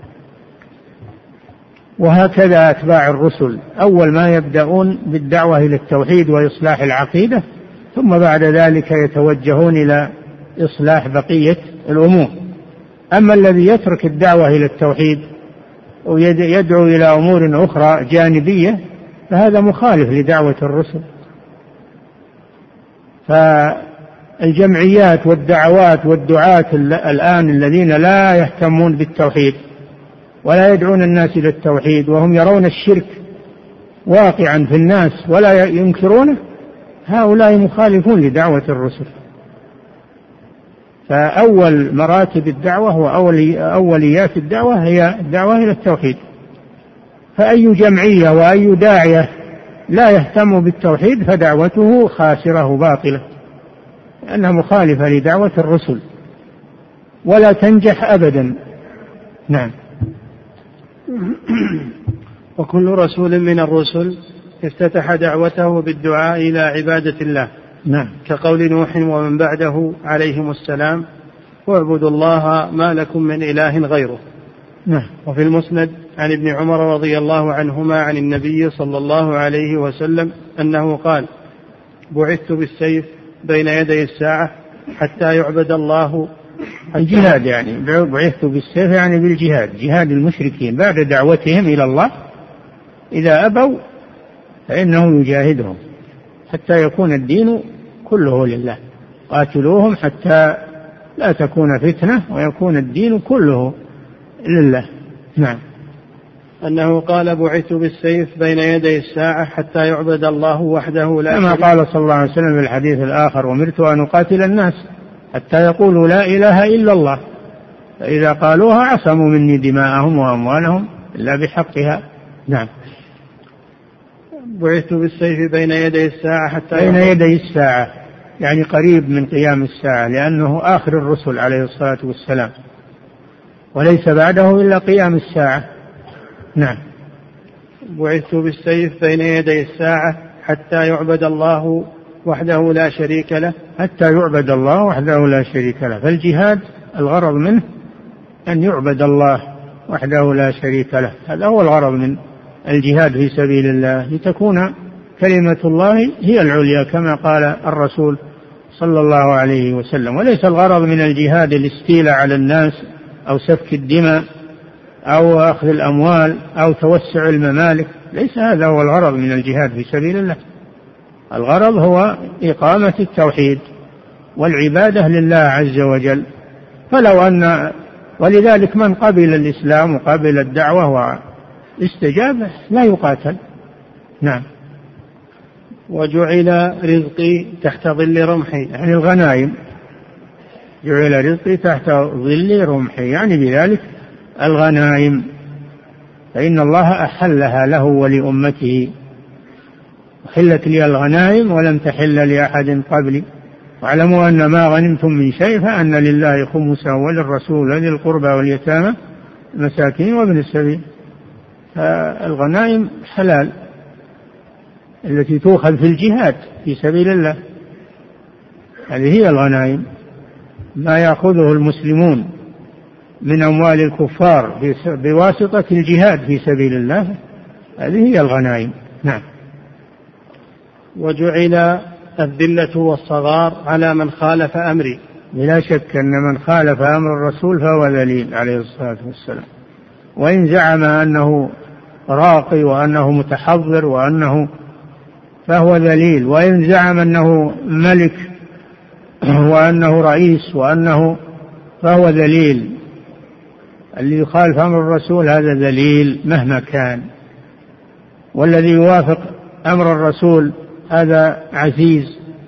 وهكذا أتباع الرسل أول ما يبدأون بالدعوة إلى التوحيد وإصلاح العقيدة، ثم بعد ذلك يتوجهون إلى إصلاح بقية الأمور. أما الذي يترك الدعوة إلى التوحيد ويدعو إلى أمور أخرى جانبية فهذا مخالف لدعوة الرسل. فالجمعيات والدعوات والدعاة الآن الذين لا يهتمون بالتوحيد ولا يدعون الناس إلى التوحيد وهم يرون الشرك واقعا في الناس ولا ينكرونه، هؤلاء مخالفون لدعوة الرسل. فأول مراتب الدعوة وأوليات الدعوة هي الدعوة إلى التوحيد. فأي جمعية وأي داعية لا يهتم بالتوحيد فدعوته خاسرة باطلة، لأنها مخالفة لدعوة الرسل ولا تنجح أبدا. نعم. وكل رسول من الرسل افتتح دعوته بالدعاء إلى عبادة الله. نعم. كقول نوح ومن بعده عليهم السلام واعبدوا الله ما لكم من إله غيره. نعم. وفي المسند عن ابن عمر رضي الله عنهما عن النبي صلى الله عليه وسلم أنه قال بعثت بالسيف بين يدي الساعة حتى يعبد الله. الجهاد يعني بعثت بالسيف يعني بالجهاد، جهاد المشركين بعد دعوتهم إلى الله، إذا أبوا فإنه يجاهدهم حتى يكون الدين كله لله. قاتلوهم حتى لا تكون فتنة ويكون الدين كله لله. نعم. أنه قال بعثت بالسيف بين يدي الساعة حتى يعبد الله وحده لا كما قال صلى الله عليه وسلم في الحديث الآخر أمرت أن أقاتل الناس حتى يقولوا لا إله إلا الله فإذا قالوها عصموا مني دماءهم وأموالهم إلا بحقها. نعم. بعثت بالسيف بين يدي الساعة حتى بين يدي الساعة يعني قريب من قيام الساعة لأنه آخر الرسل عليه الصلاة والسلام وليس بعده إلا قيام الساعة. نعم. بعثت بالسيف بين يدي الساعة حتى يعبد الله وحده لا شريك له حتى يعبد الله وحده لا شريك له. فالجهاد الغرض منه أن يعبد الله وحده لا شريك له، هذا هو الغرض من الجهاد في سبيل الله لتكون كلمة الله هي العليا كما قال الرسول صلى الله عليه وسلم. وليس الغرض من الجهاد الاستيلاء على الناس أو سفك الدماء أو أخذ الأموال أو توسع الممالك، ليس هذا هو الغرض من الجهاد في سبيل الله. الغرض هو إقامة التوحيد والعبادة لله عز وجل. فلو أن ولذلك من قبل الإسلام وقبل الدعوة واستجاب لا يقاتل. نعم. وجعل رزقي تحت ظل رمحي يعني الغنائم، جعل رزقي تحت ظل رمحي يعني بذلك الغنائم، فإن الله أحلها له ولأمته. حلت لي الغنائم ولم تحل لأحد قبلي واعلموا أن ما غنمتم من شيء فأن لله خمسه وللرسول ذي القربى واليتامى المساكين وابن السبيل. فالغنائم حلال التي تؤخذ في الجهاد في سبيل الله، هذه هي الغنائم. ما يأخذه المسلمون من أموال الكفار بواسطة الجهاد في سبيل الله هذه هي الغنائم. نعم. وجعل الذلة والصغار على من خالف أمري. بلا شك أن من خالف أمر الرسول فهو ذليل عليه الصلاة والسلام، وإن زعم أنه راقي وأنه متحضر وأنه فهو ذليل، وإن زعم أنه ملك وأنه رئيس وأنه فهو ذليل. اللي يخالف أمر الرسول هذا ذليل مهما كان، والذي يوافق أمر الرسول هذا عزيز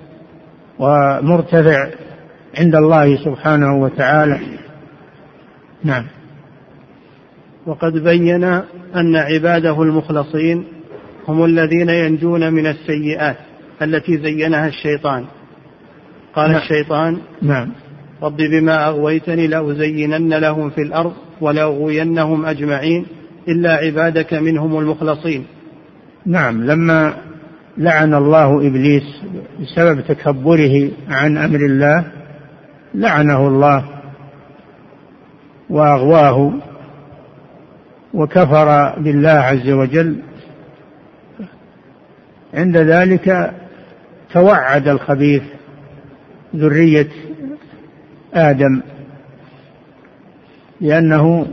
ومرتفع عند الله سبحانه وتعالى. نعم. وقد بين أن عباده المخلصين هم الذين ينجون من السيئات التي زينها الشيطان. قال نعم. الشيطان نعم. رب بما أغويتني لأزينن لهم في الأرض ولأغوينهم أجمعين إلا عبادك منهم المخلصين. نعم. لما لعن الله إبليس بسبب تكبره عن أمر الله لعنه الله وأغواه وكفر بالله عز وجل. عند ذلك توعد الخبيث ذرية آدم لأنه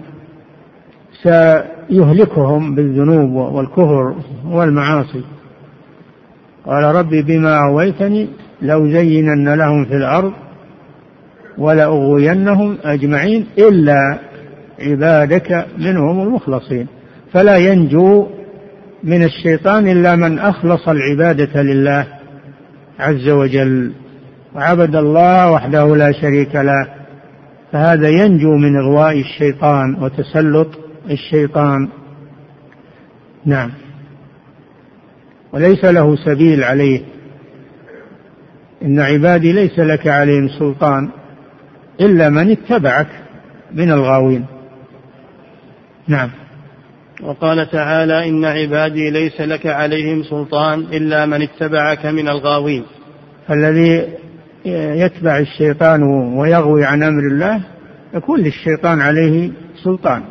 سيهلكهم بالذنوب والكفر والمعاصي. قال ربي بما أغويتني لأزينن لهم في الأرض ولأغوينهم أجمعين إلا عبادك منهم المخلصين. فلا ينجو من الشيطان إلا من أخلص العبادة لله عز وجل وعبد الله وحده لا شريك له، فهذا ينجو من إغواء الشيطان وتسلط الشيطان. نعم. وليس له سبيل عليه. إن عبادي ليس لك عليهم سلطان إلا من اتبعك من الغاوين. نعم. وقال تعالى إن عبادي ليس لك عليهم سلطان إلا من اتبعك من الغاوين. فالذي يتبع الشيطان ويغوي عن أمر الله يكون للشيطان عليه سلطان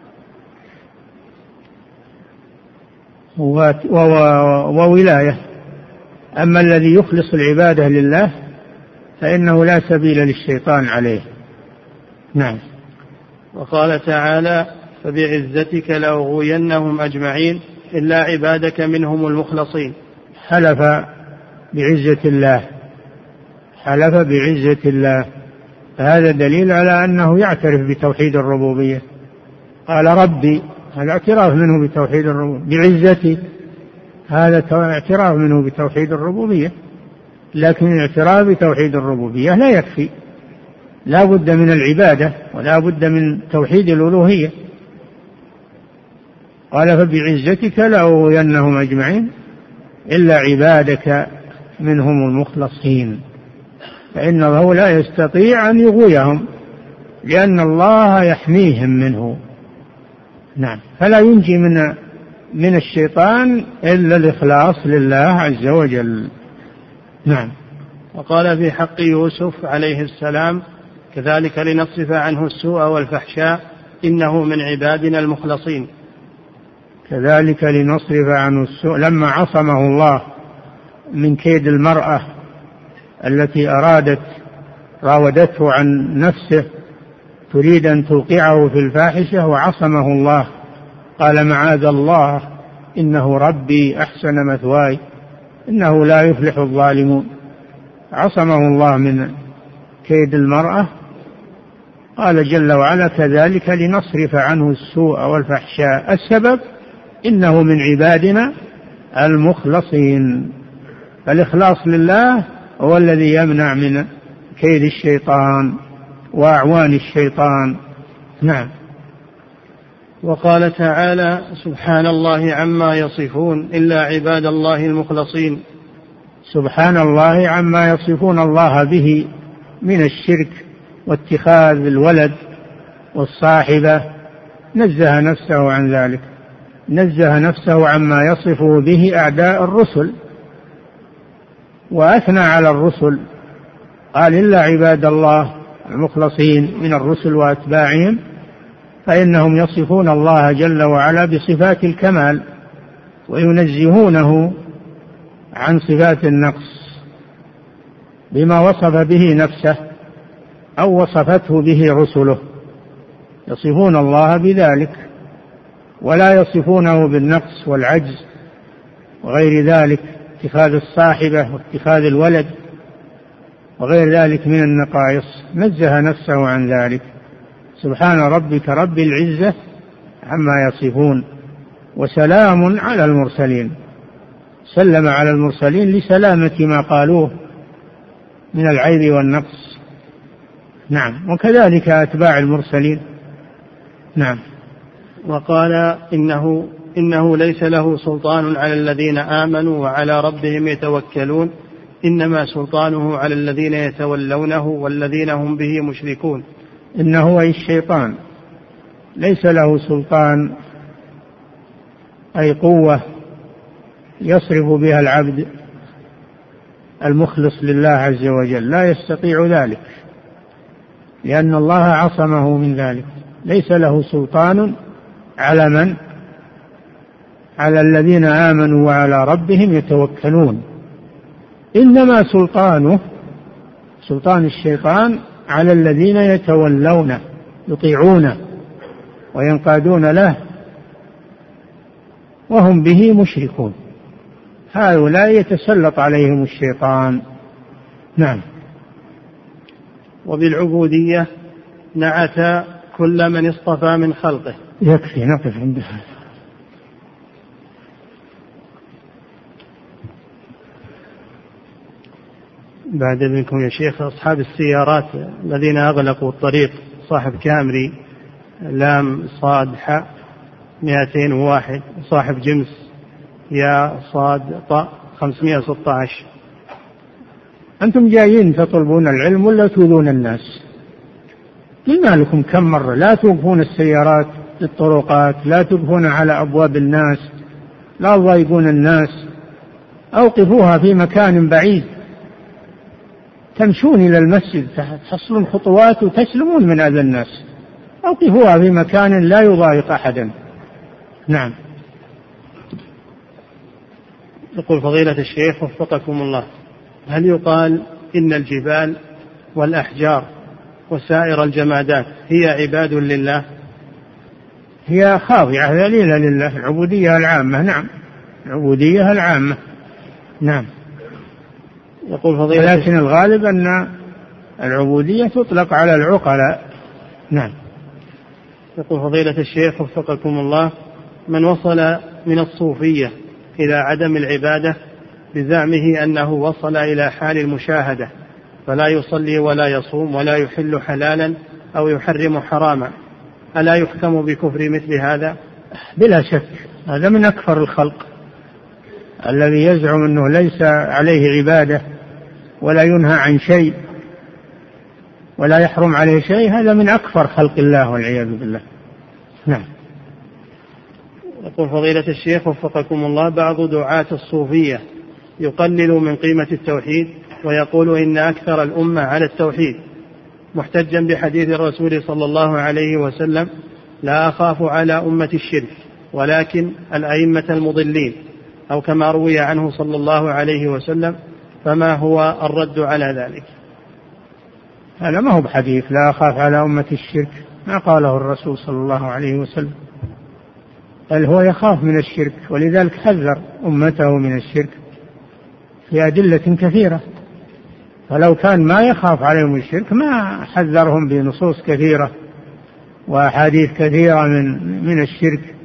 وولاية. أما الذي يخلص العبادة لله فإنه لا سبيل للشيطان عليه. نعم. وقال تعالى فبعزتك لأغوينهم أجمعين إلا عبادك منهم المخلصين. حلف بعزة الله، حلف بعزة الله، فهذا دليل على أنه يعترف بتوحيد الربوبية. قال ربي هذا اعتراف منه بتوحيد الربوبية. بعزته هذا اعتراف منه بتوحيد الربوبية، لكن الاعتراف بتوحيد الربوبية لا يكفي، لا بد من العبادة ولا بد من توحيد الألوهية. قال فبعزتك لأغوينهم أجمعين إلا عبادك منهم المخلصين، فإنه لا يستطيع أن يغويهم لأن الله يحميهم منه. نعم. فلا ينجي من من الشيطان إلا الإخلاص لله عز وجل. نعم. وقال في حق يوسف عليه السلام كذلك لنصرف عنه السوء والفحشاء إنه من عبادنا المخلصين. كذلك لنصرف عنه السوء، لما عصمه الله من كيد المرأة التي أرادت راودته عن نفسه تريد أن توقعه في الفاحشة وعصمه الله، قال معاذ الله إنه ربي أحسن مثواي إنه لا يفلح الظالمون. عصمه الله من كيد المرأة. قال جل وعلا كذلك لنصرف عنه السوء والفحشاء، السبب إنه من عبادنا المخلصين. فالإخلاص لله هو الذي يمنع من كيد الشيطان وأعوان الشيطان. نعم. وقال تعالى سبحان الله عما يصفون إلا عباد الله المخلصين. سبحان الله عما يصفون الله به من الشرك واتخاذ الولد والصاحبة، نزه نفسه عن ذلك، نزه نفسه عما يصفه به أعداء الرسل وأثنى على الرسل، قال إلا عباد الله المخلصين من الرسل وأتباعهم فإنهم يصفون الله جل وعلا بصفات الكمال وينزهونه عن صفات النقص بما وصف به نفسه أو وصفته به رسله، يصفون الله بذلك ولا يصفونه بالنقص والعجز وغير ذلك، اتخاذ الصاحبة واتخاذ الولد وغير ذلك من النقائص، نزه نفسه عن ذلك. سبحان ربك رب العزة عما يصفون وسلام على المرسلين، سلم على المرسلين لسلامة ما قالوه من العيب والنقص. نعم. وكذلك أتباع المرسلين. نعم. وقال إنه, إنه ليس له سلطان على الذين آمنوا وعلى ربهم يتوكلون إنما سلطانه على الذين يتولونه والذين هم به مشركون. إنه أي الشيطان ليس له سلطان أي قوة يصرف بها العبد المخلص لله عز وجل، لا يستطيع ذلك لأن الله عصمه من ذلك. ليس له سلطان على من؟ على الذين آمنوا وعلى ربهم يتوكلون. إنما سلطانه سلطان الشيطان على الذين يتولونه يطيعونه وينقادون له وهم به مشركون، هؤلاء يتسلط عليهم الشيطان. نعم. وبالعبودية نعت كل من اصطفى من خلقه. يكفي نقف عندها. بعد منكم يا شيخ أصحاب السيارات الذين أغلقوا الطريق، صاحب كامري لام صاد حاء مئتين وواحد، صاحب جمس يا صاد طاء خمسمائة وستة عشر. أنتم جايين تطلبون العلم ولا تؤذون الناس؟ قلنا لكم كم مرة لا توقفون السيارات في الطرقات، لا توقفون على أبواب الناس، لا تضايقون الناس، أوقفوها في مكان بعيد، تمشون إلى المسجد تحصلون خطوات وتسلمون من أذى الناس، أوقفوها في مكان لا يضايق أحدا. نعم. يقول فضيلة الشيخ وفقكم الله، هل يقال إن الجبال والأحجار وسائر الجمادات هي عباد لله؟ هي خاضعة ذليلة لله، العبودية العامة. نعم، العبودية العامة. نعم. يقول فضيلة لكن الغالب أن العبودية تطلق على العقلاء. نعم. يقول فضيلة الشيخ وفقكم الله، من وصل من الصوفية إلى عدم العبادة بزعمه أنه وصل إلى حال المشاهدة فلا يصلي ولا يصوم ولا يحل حلالا أو يحرم حراما، ألا يحكم بكفر مثل هذا؟ بلا شك، هذا من أكفر الخلق الذي يزعم أنه ليس عليه عبادة ولا ينهى عن شيء ولا يحرم عليه شيء، هذا من أكفر خلق الله والعياذ بالله. نعم. يقول فضيلة الشيخ وفقكم الله: بعض دعاة الصوفية يقلل من قيمة التوحيد ويقول إن أكثر الأمة على التوحيد، محتجا بحديث الرسول صلى الله عليه وسلم: لا أخاف على أمة الشرك ولكن الأئمة المضلين، أو كما روي عنه صلى الله عليه وسلم، فما هو الرد على ذلك؟ هذا ما هو بحديث لا أخاف على أمة الشرك، ما قاله الرسول صلى الله عليه وسلم، بل هو يخاف من الشرك، ولذلك حذر أمته من الشرك في أدلة كثيرة. فلو كان ما يخاف عليهم الشرك ما حذرهم بنصوص كثيرة وأحاديث كثيرة من من الشرك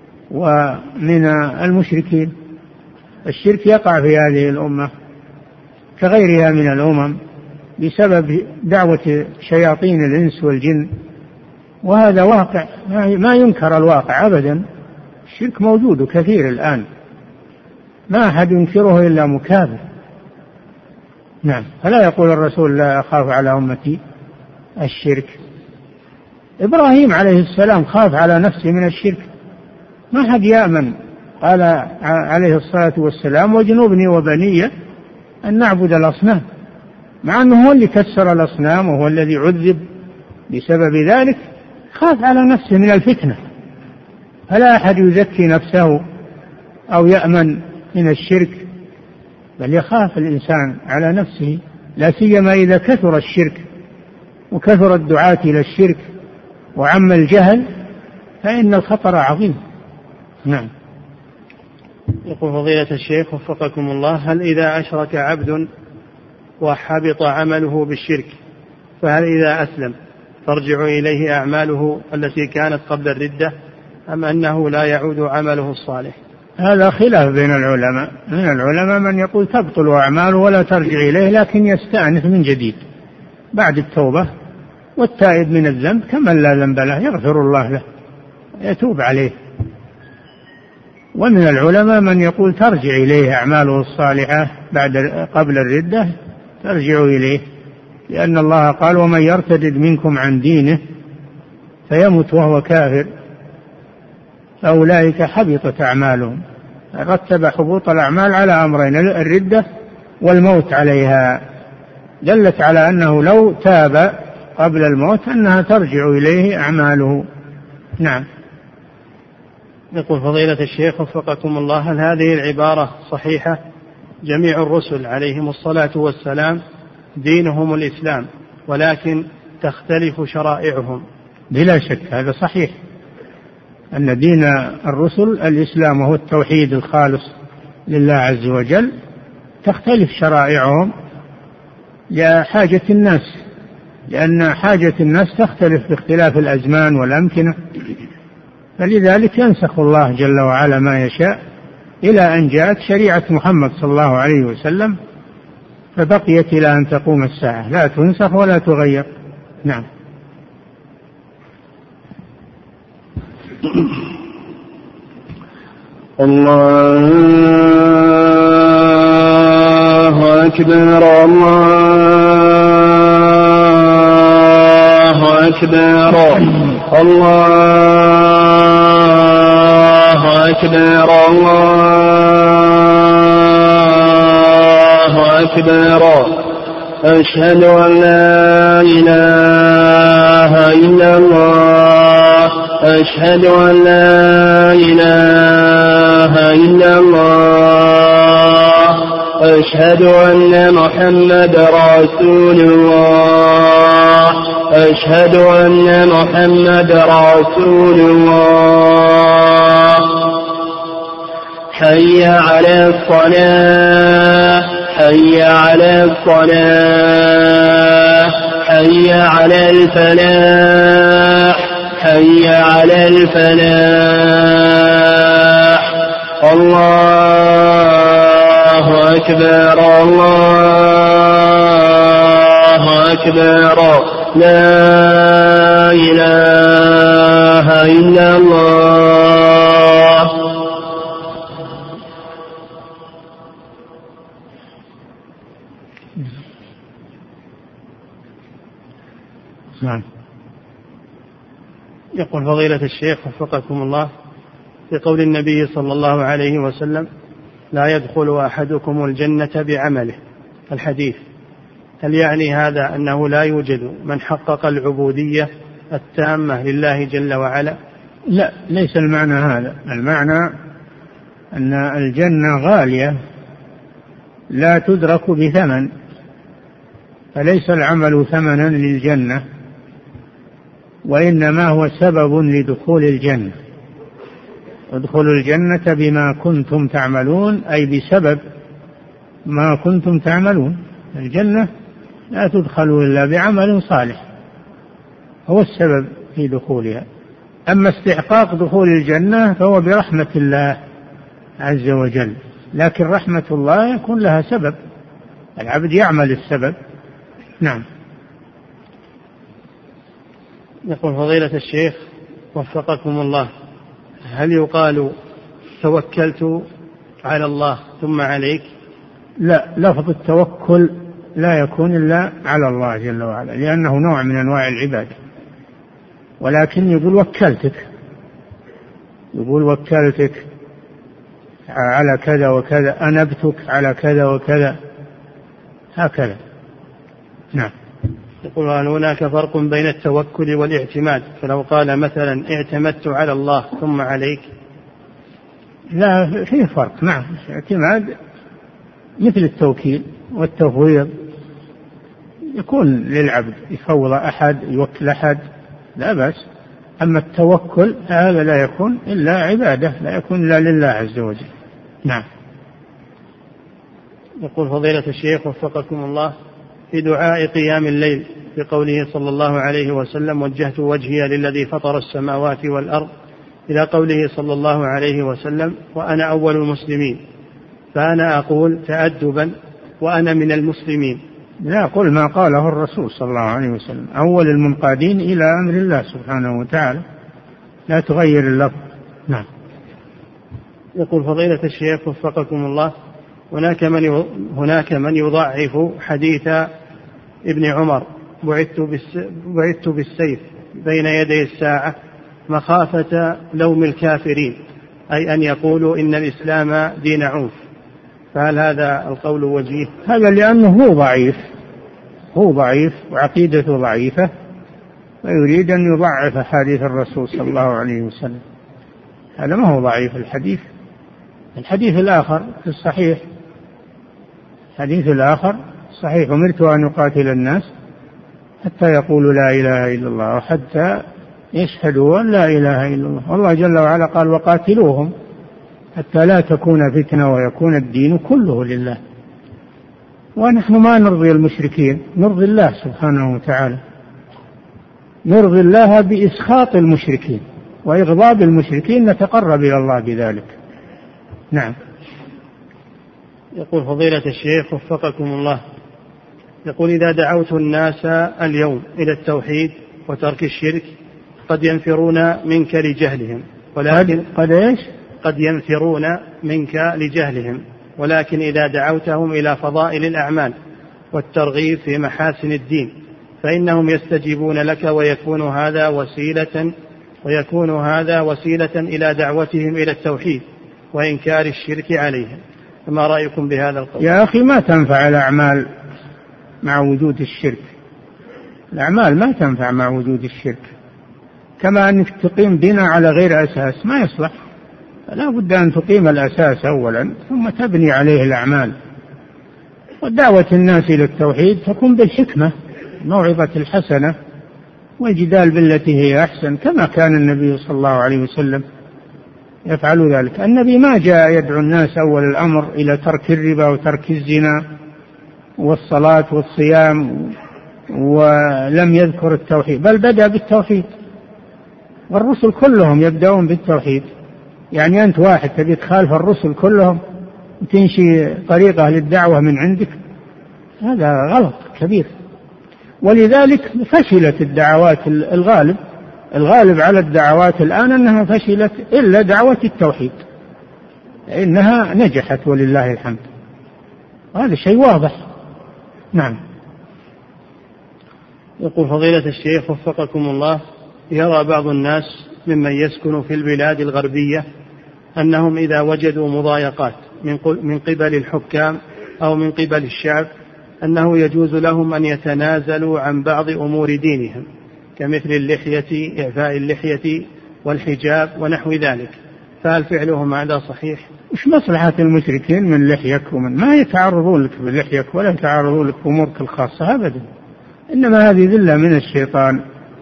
ومن المشركين. الشرك يقع في هذه الأمة كغيرها من الأمم بسبب دعوة شياطين الإنس والجن، وهذا واقع ما ينكر الواقع أبدا. الشرك موجود كثير الآن، ما أحد ينكره إلا مكابر. نعم. فلا يقول الرسول لا أخاف على أمتي الشرك. إبراهيم عليه السلام خاف على نفسه من الشرك، ما حد يأمن، قال عليه الصلاة والسلام: وجنوبني وبني أن نعبد الأصنام، مع أنه هو اللي كسر الأصنام وهو الذي عذب بسبب ذلك. خاف على نفسه من الفتنة. فلا أحد يزكي نفسه أو يأمن من الشرك، بل يخاف الإنسان على نفسه، لا سيما إذا كثر الشرك وكثر الدعاة إلى الشرك وعم الجهل، فإن الخطر عظيم. نعم. يقول فضيلة الشيخ وفقكم الله: هل إذا أشرك عبد وحبط عمله بالشرك فهل إذا أسلم ترجع إليه أعماله التي كانت قبل الردة، أم أنه لا يعود عمله الصالح؟ هذا خلاف بين العلماء. من العلماء من يقول تبطل أعماله ولا ترجع إليه، لكن يستأنف من جديد بعد التوبة، والتائب من الذنب كمن لا ذنب له يغفر الله له يتوب عليه. ومن العلماء من يقول ترجع إليه أعماله الصالحة بعد قبل الردة، ترجع إليه، لأن الله قال: ومن يرتد منكم عن دينه فيمت وهو كافر فأولئك حبطت أعمالهم. رتب حبوط الأعمال على أمرين: الردة والموت عليها، دلت على أنه لو تاب قبل الموت أنها ترجع إليه أعماله. نعم. يقول فضيلة الشيخ وفقكم الله: هل هذه العبارة صحيحة؟ جميع الرسل عليهم الصلاة والسلام دينهم الإسلام ولكن تختلف شرائعهم. بلا شك هذا صحيح، أن دين الرسل الإسلام وهو التوحيد الخالص لله عز وجل، تختلف شرائعهم لحاجة الناس، لأن حاجة الناس تختلف باختلاف الأزمان والأمكنة، فلذلك ينسخ الله جل وعلا ما يشاء إلى أن جاءت شريعة محمد صلى الله عليه وسلم، فبقيت إلى أن تقوم الساعة لا تنسخ ولا تغير. نعم. الله أكبر الله أكبر الله أكبر الله أكبر. أشهد أن لا إله إلا الله أشهد أن لا إله إلا الله أشهد أن محمد رسول الله أشهد أن محمد رسول الله. حي على الصلاة حي على الصلاة حي على الفلاح حي على الفلاح الله أكبر الله أكبر لا إله إلا الله. نعم. يقول فضيلة الشيخ وفقكم الله في قول النبي صلى الله عليه وسلم لا يدخل أحدكم الجنة بعمله الحديث، هل يعني هذا أنه لا يوجد من حقق العبودية التامة لله جل وعلا؟ لا، ليس المعنى هذا. المعنى أن الجنة غالية لا تدرك بثمن، فليس العمل ثمنا للجنة، وإنما هو سبب لدخول الجنة. ادخلوا الجنة بما كنتم تعملون، أي بسبب ما كنتم تعملون. الجنة لا تدخل إلا بعمل صالح، هو السبب في دخولها. أما استحقاق دخول الجنة فهو برحمة الله عز وجل، لكن رحمة الله يكون لها سبب، العبد يعمل السبب. نعم. يقول فضيلة الشيخ وفقكم الله هل يقال توكلت على الله ثم عليك؟ لا، لفظ التوكل لا يكون إلا على الله جل وعلا، لأنه نوع من أنواع العبادة، ولكن يقول وكلتك، يقول وكلتك على كذا وكذا، أنبتك على كذا وكذا، هكذا. نعم. يقول هل هناك فرق بين التوكل والاعتماد؟ فلو قال مثلا اعتمدت على الله ثم عليك. لا، فيه فرق. نعم، الاعتماد مثل التوكيل والتفويض، يكون للعبد يفوض أحد، يوكل أحد، لا بأس. أما التوكل هذا لا يكون إلا عبادة، لا يكون إلا لله عز وجل. نعم. يقول فضيلة الشيخ وفقكم الله في دعاء قيام الليل في قوله صلى الله عليه وسلم وجهت وجهي للذي فطر السماوات والأرض إلى قوله صلى الله عليه وسلم وأنا أول المسلمين، فأنا أقول تأدبا وأنا من المسلمين. لا، قل ما قاله الرسول صلى الله عليه وسلم، أول المنقادين إلى أمر الله سبحانه وتعالى، لا تغير اللفظ. نعم. يقول فضيلة الشيخ وفقكم الله هناك من هناك من يضعف حديث ابن عمر بعثت بعثت بالسيف بين يدي الساعة مخافة لوم الكافرين، أي أن يقولوا إن الإسلام دين عنف، فهل هذا القول وجيه؟ هذا لأنه هو ضعيف، هو ضعيف وعقيدته ضعيفة، ويريد أن يضعف حديث الرسول صلى الله عليه وسلم. هذا ما هو ضعيف الحديث. الحديث الآخر في الصحيح، الحديث الآخر صحيح أمرت أن أقاتل الناس حتى يقولوا لا إله إلا الله وحتى يشهدوا أن لا إله إلا الله، والله جل وعلا قال وقاتلوهم حتى لا تكون فتنة ويكون الدين كله لله. ونحن ما نرضي المشركين، نرضي الله سبحانه وتعالى، نرضي الله بإسخاط المشركين وإغضاب المشركين، نتقرب إلى الله بذلك. نعم. يقول فضيلة الشيخ وفقكم الله يقول إذا دعوت الناس اليوم إلى التوحيد وترك الشرك قد ينفرون منك لجهلهم، ولكن قد إيش؟ قد ينفرون منك لجهلهم، ولكن إذا دعوتهم إلى فضائل الأعمال والترغيب في محاسن الدين فإنهم يستجيبون لك، ويكون هذا وسيلة ويكون هذا وسيلة إلى دعوتهم إلى التوحيد وإنكار الشرك عليهم، فما رأيكم بهذا القول؟ يا أخي ما تنفع الأعمال مع وجود الشرك، الأعمال ما تنفع مع وجود الشرك، كما أنك تقيم بناء على غير أساس ما يصلح، لا بد أن تقيم الأساس أولا ثم تبني عليه الأعمال. ودعوة الناس إلى التوحيد تكون بالحكمة، موعظة الحسنة، والجدال بالتي هي أحسن، كما كان النبي صلى الله عليه وسلم يفعل ذلك. النبي ما جاء يدعو الناس أول الأمر إلى ترك الربا وترك الزنا والصلاة والصيام ولم يذكر التوحيد، بل بدأ بالتوحيد، والرسل كلهم يبدأون بالتوحيد. يعني أنت واحد تبي تخالف الرسل كلهم وتنشي طريقة للدعوة من عندك، هذا غلط كبير. ولذلك فشلت الدعوات الغالب الغالب على الدعوات الآن أنها فشلت إلا دعوة التوحيد، إنها نجحت ولله الحمد، هذا شيء واضح. نعم. يقول فضيلة الشيخ وفقكم الله، يرى بعض الناس ممن يسكن في البلاد الغربية أنهم إذا وجدوا مضايقات من قبل الحكام أو من قبل الشعب أنه يجوز لهم أن يتنازلوا عن بعض أمور دينهم كمثل اللحية، إعفاء اللحية والحجاب ونحو ذلك، فهل فعلهم هذا صحيح؟ وش مصلحة المشركين من لحيك؟ ومن ما يتعرضون لك بلحيك ولا يتعرضون لك بأمورك الخاصة أبدا، إنما هذه ذلة من الشيطان.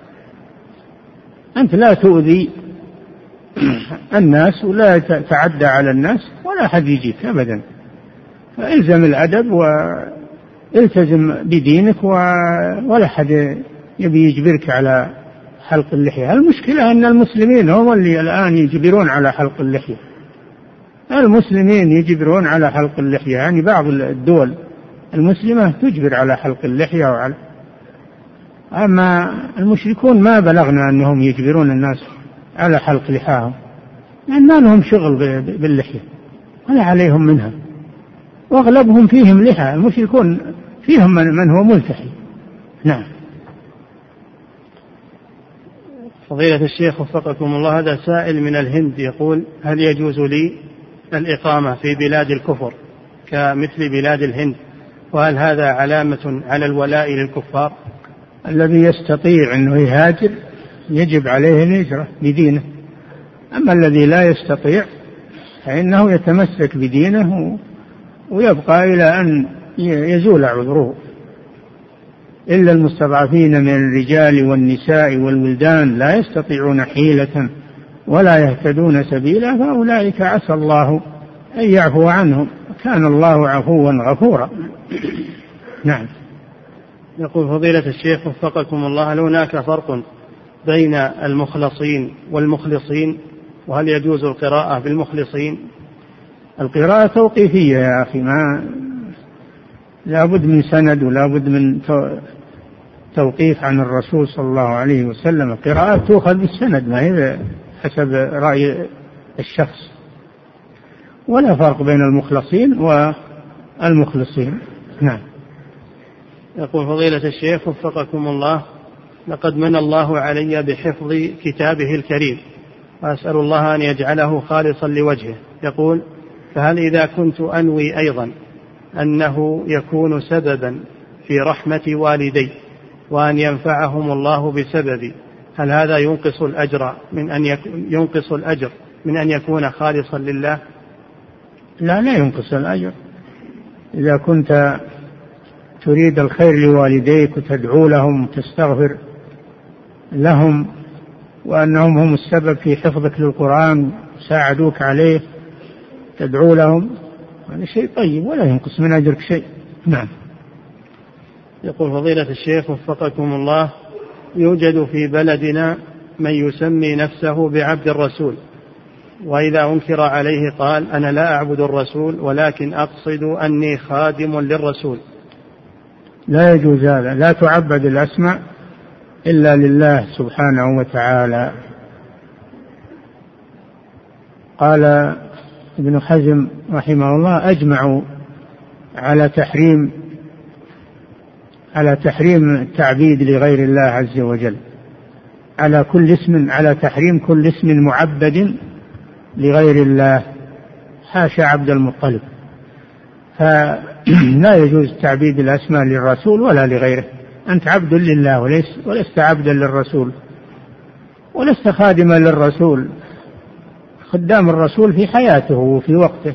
أنت لا تؤذي الناس ولا تعدى على الناس ولا حد يجيك أبدا، فإلزم الأدب والتزم بدينك ولا حد يبي يجبرك على حلق اللحية. المشكلة أن المسلمين هم اللي الآن يجبرون على حلق اللحية، المسلمين يجبرون على حلق اللحية، يعني بعض الدول المسلمة تجبر على حلق اللحية وعلى، أما المشركون ما بلغنا أنهم يجبرون الناس على حلق لحاهم، لأن ما لهم شغل باللحية ولا عليهم منها، وأغلبهم فيهم لحى، المشركون فيهم من هو ملتحي. نعم. فضيلة الشيخ وفقكم الله، هذا سائل من الهند يقول: هل يجوز لي الإقامة في بلاد الكفر كمثل بلاد الهند، وهل هذا علامة على الولاء للكفار؟ الذي يستطيع أنه يهاجر يجب عليه الهجرة بدينه، أما الذي لا يستطيع فإنه يتمسك بدينه ويبقى إلى أن يزول عذره، إلا المستضعفين من الرجال والنساء والولدان لا يستطيعون حيلة ولا يهتدون سبيلا فأولئك عسى الله أن يعفو عنهم، كان الله عفوا غفورا. نعم. يقول فضيلة الشيخ وفقكم الله: هل هناك فرق بين المخلصين والمخلصين، وهل يجوز القراءة بالمخلصين؟ القراءة توقيفية يا أخي، ما لا بد من سند ولا بد من توقيف عن الرسول صلى الله عليه وسلم، القراءة تؤخذ بالسند ما هي حسب رأي الشخص، ولا فرق بين المخلصين والمخلصين. نعم. يقول فضيلة الشيخ وفقكم الله: لقد من الله علي بحفظ كتابه الكريم، وأسأل الله أن يجعله خالصا لوجهه. يقول: فهل إذا كنت أنوي أيضا أنه يكون سببا في رحمة والدي وأن ينفعهم الله بسببي، هل هذا ينقص الأجر من أن ينقص الأجر من أن يكون خالصا لله؟ لا لا ينقص الأجر، إذا كنت تريد الخير لوالديك وتدعو لهم وتستغفر لهم وأنهم هم السبب في حفظك للقرآن ساعدوك عليه، تدعو لهم، هذا شيء طيب ولا ينقص من أجرك شيء. نعم. يقول فضيلة الشيخ وفقكم الله: يوجد في بلدنا من يسمي نفسه بعبد الرسول، وإذا أنكر عليه قال: أنا لا أعبد الرسول ولكن أقصد أني خادم للرسول. لا يجوز هذا، لا تعبد الأسماء إلا لله سبحانه وتعالى. قال ابن حزم رحمه الله: أجمعوا على تحريم على تحريم التعبيد لغير الله عز وجل، على كل اسم على تحريم كل اسم معبد لغير الله، حاشا عبد المطلب، فلا يجوز تعبيد الأسماء للرسول ولا لغيره، أنت عبد لله ولست عبدا للرسول ولست خادما للرسول، خدام الرسول في حياته وفي وقته،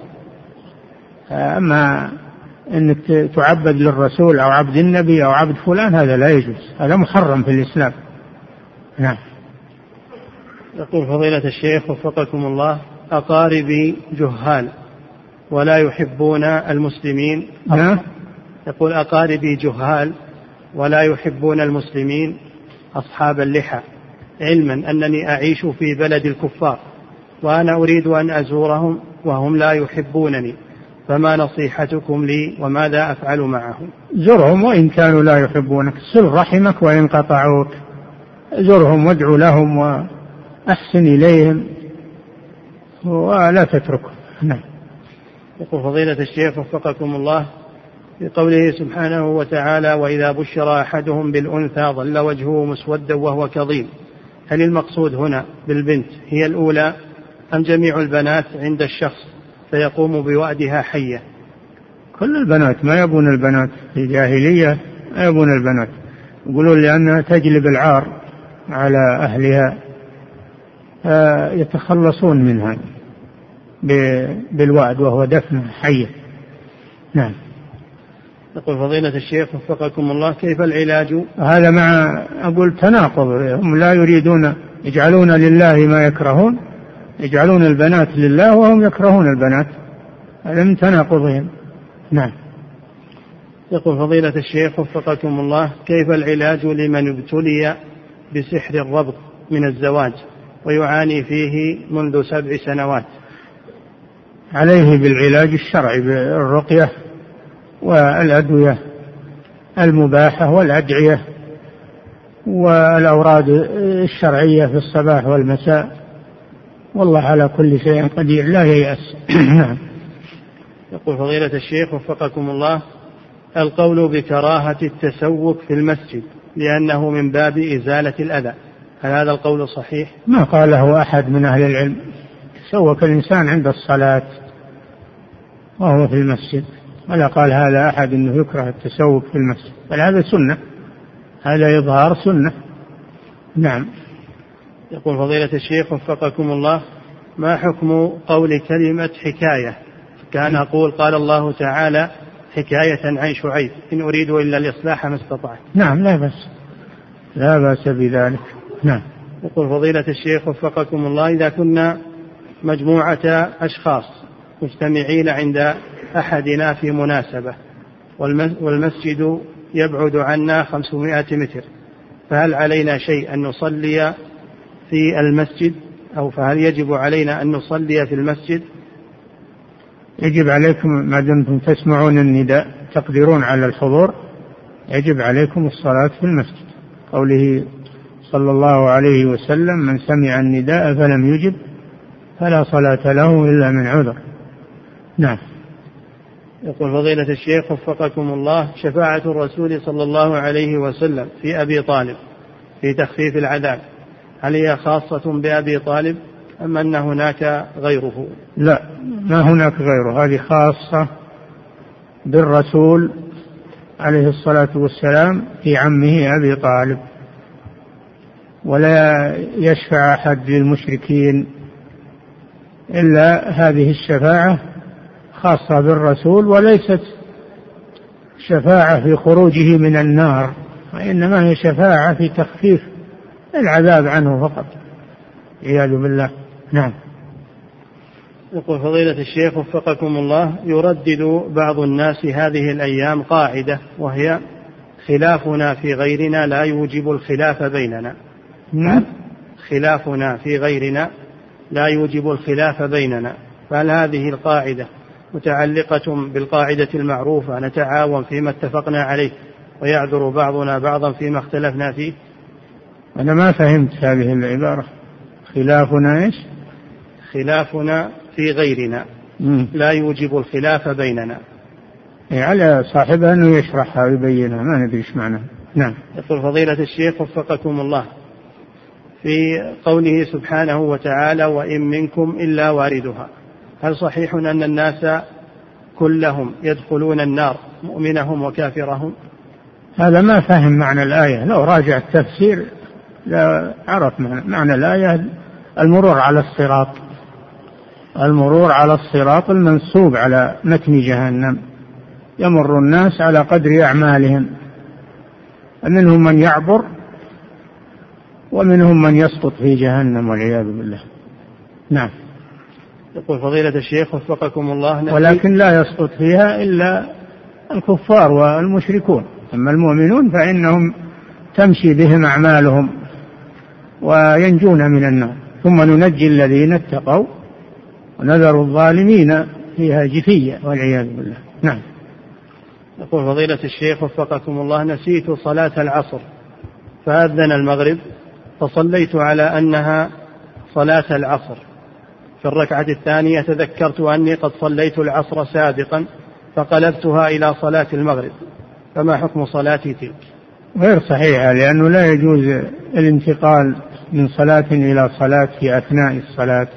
أما أنك تعبد للرسول أو عبد النبي أو عبد فلان هذا لا يجوز، هذا محرم في الإسلام. نعم. يقول فضيلة الشيخ وفقكم الله: أقاربي جهال ولا يحبون المسلمين. نعم. يقول: أقاربي جهال ولا يحبون المسلمين أصحاب اللحى، علما أنني أعيش في بلد الكفار وأنا أريد أن أزورهم وهم لا يحبونني، فما نصيحتكم لي وماذا أفعل معهم؟ زرهم وإن كانوا لا يحبونك، صل رحمك وإن قطعوك، زرهم وادعو لهم وأحسن إليهم ولا تتركهم. نعم. يقول فضيلة الشيخ وفقكم الله في قوله سبحانه وتعالى: وإذا بشر أحدهم بالأنثى ظل وجهه مسودا وهو كظيم، هل المقصود هنا بالبنت هي الأولى أم جميع البنات عند الشخص فيقوم بوأدها حية؟ كل البنات، ما يبون البنات في الجاهلية، ما يبون البنات، يقولون لأنها تجلب العار على أهلها يتخلصون منها بالوعد وهو دفن حية. نعم. يقول فضيلة الشيخ وفقكم الله: كيف العلاج؟ هذا مع أقول تناقض، هم لا يريدون، يجعلون لله ما يكرهون، يجعلون البنات لله وهم يكرهون البنات، هذا من تناقضهم. نعم. يقول فضيلة الشيخ وفقكم الله: كيف العلاج لمن ابتلي بسحر الربط من الزواج ويعاني فيه منذ سبع سنوات؟ عليه بالعلاج الشرعي بالرقية والأدوية المباحة والأدعية والأوراد الشرعية في الصباح والمساء، والله على كل شيء قدير، لا ييأس. نعم. يقول فضيلة الشيخ وفقكم الله: القول بكراهة التسوق في المسجد لأنه من باب إزالة الأذى، هل هذا القول صحيح؟ ما قاله أحد من أهل العلم. تسوق الإنسان عند الصلاة وهو في المسجد، ولا قال هذا أحد أنه يكره التسوق في المسجد، بل هذا سنة، هذا إظهار سنة. نعم. يقول فضيلة الشيخ وفقكم الله: ما حكم قول كلمة حكاية؟ كان أقول قال الله تعالى حكاية عن شعيب إن أريد إلا الإصلاح ما استطعت. نعم، لا بأس، لا بأس بذلك. نعم. يقول فضيلة الشيخ وفقكم الله: إذا كنا مجموعة أشخاص مجتمعين عند أحدنا في مناسبة والمسجد يبعد عنا خمسمائة متر، فهل علينا شيء أن نصلي في المسجد، أو فهل يجب علينا أن نصلي في المسجد؟ يجب عليكم ما دمتم تسمعون النداء تقدرون على الحضور، يجب عليكم الصلاة في المسجد، قوله صلى الله عليه وسلم: من سمع النداء فلم يجب فلا صلاة له إلا من عذر. نعم. يقول فضيلة الشيخ وفقكم الله: شفاعة الرسول صلى الله عليه وسلم في أبي طالب في تخفيف العذاب، هل هي خاصة بأبي طالب أم أن هناك غيره؟ لا، ما هناك غيره، هذه خاصة بالرسول عليه الصلاة والسلام في عمه أبي طالب، ولا يشفع أحد للمشركين إلا هذه الشفاعة خاصة بالرسول، وليست شفاعة في خروجه من النار، وإنما هي شفاعة في تخفيف العذاب عنه فقط، عياذ بالله. نعم. يقول فضيلة الشيخ وفقكم الله: يردد بعض الناس هذه الأيام قاعدة وهي خلافنا في غيرنا لا يوجب الخلاف بيننا. نعم. خلافنا في غيرنا لا يوجب الخلاف بيننا، فهل هذه القاعدة متعلقة بالقاعدة المعروفة نتعاون فيما اتفقنا عليه ويعذر بعضنا بعضا فيما اختلفنا فيه؟ أنا ما فهمت هذه العبارة. خلافنا إيش؟ خلافنا في غيرنا مم. لا يوجب الخلاف بيننا. على صاحبها أنه يشرحها ويبينها، ما ندري إيش معناها. نعم. يقول فضيلة الشيخ وفقكم الله: في قوله سبحانه وتعالى وإن منكم إلا واردها، هل صحيح أن الناس كلهم يدخلون النار مؤمنهم وكافرهم؟ هذا ما فهم معنى الآية، لو راجع التفسير لا عرف معنى الآية. المرور على الصراط، المرور على الصراط المنصوب على متن جهنم، يمر الناس على قدر أعمالهم، منهم من يعبر ومنهم من يسقط في جهنم والعياذ بالله. نعم. يقول فضيلة الشيخ وفقكم الله: ولكن لا يسقط فيها إلا الكفار والمشركون، أما المؤمنون فإنهم تمشي بهم أعمالهم وينجون من النار. ثم ننجي الذين اتقوا ونذر الظالمين فيها جثية والعياذ بالله. نعم. يقول فضيلة الشيخ وفقكم الله: نسيت صلاة العصر فأذن المغرب فصليت على أنها صلاة العصر، في الركعة الثانية تذكرت أني قد صليت العصر سابقا فقلبتها إلى صلاة المغرب، فما حكم صلاتي تلك؟ غير صحيحة، لأنه لا يجوز الانتقال من صلاة إلى صلاة في أثناء الصلاة،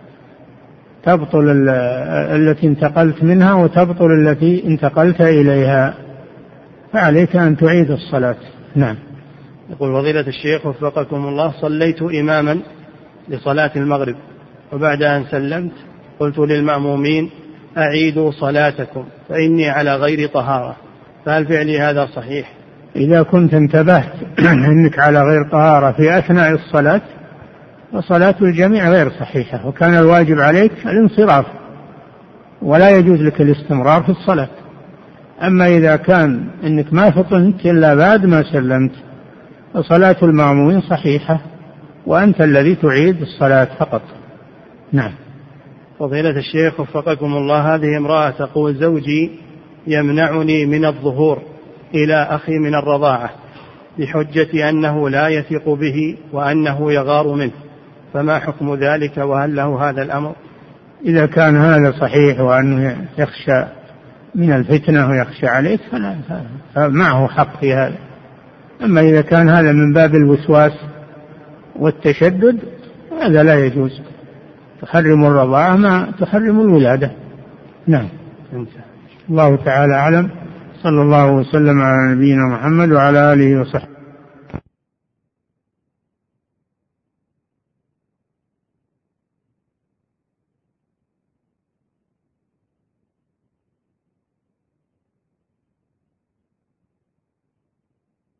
تبطل التي انتقلت منها وتبطل التي انتقلت إليها، فعليك أن تعيد الصلاة. نعم. يقول فضيلة الشيخ وفقكم الله: صليت إماما لصلاة المغرب وبعد أن سلمت قلت للمأمومين أعيدوا صلاتكم فإني على غير طهارة، فهل فعلي هذا صحيح؟ إذا كنت انتبهت أنك على غير طهارة في أثناء الصلاة فصلاة الجميع غير صحيحة، وكان الواجب عليك الانصراف ولا يجوز لك الاستمرار في الصلاة. أما إذا كان أنك ما فطنت إلا بعد ما سلمت فصلاة المأمومين صحيحة وأنت الذي تعيد الصلاة فقط. نعم. فضيلة الشيخ وفقكم الله: هذه امرأة تقول: زوجي يمنعني من الظهور إلى أخي من الرضاعة بحجة أنه لا يثق به وأنه يغار منه، فما حكم ذلك وهل له هذا الأمر؟ إذا كان هذا صحيح وأنه يخشى من الفتنة ويخشى عليك فلا، فمعه حق في هذا. أما إذا كان هذا من باب الوسواس والتشدد هذا لا يجوز، تحرم الرضاعة ما تحرم الولادة. نعم. الله تعالى أعلم. صلى الله وسلم على نبينا محمد وعلى آله وصحبه.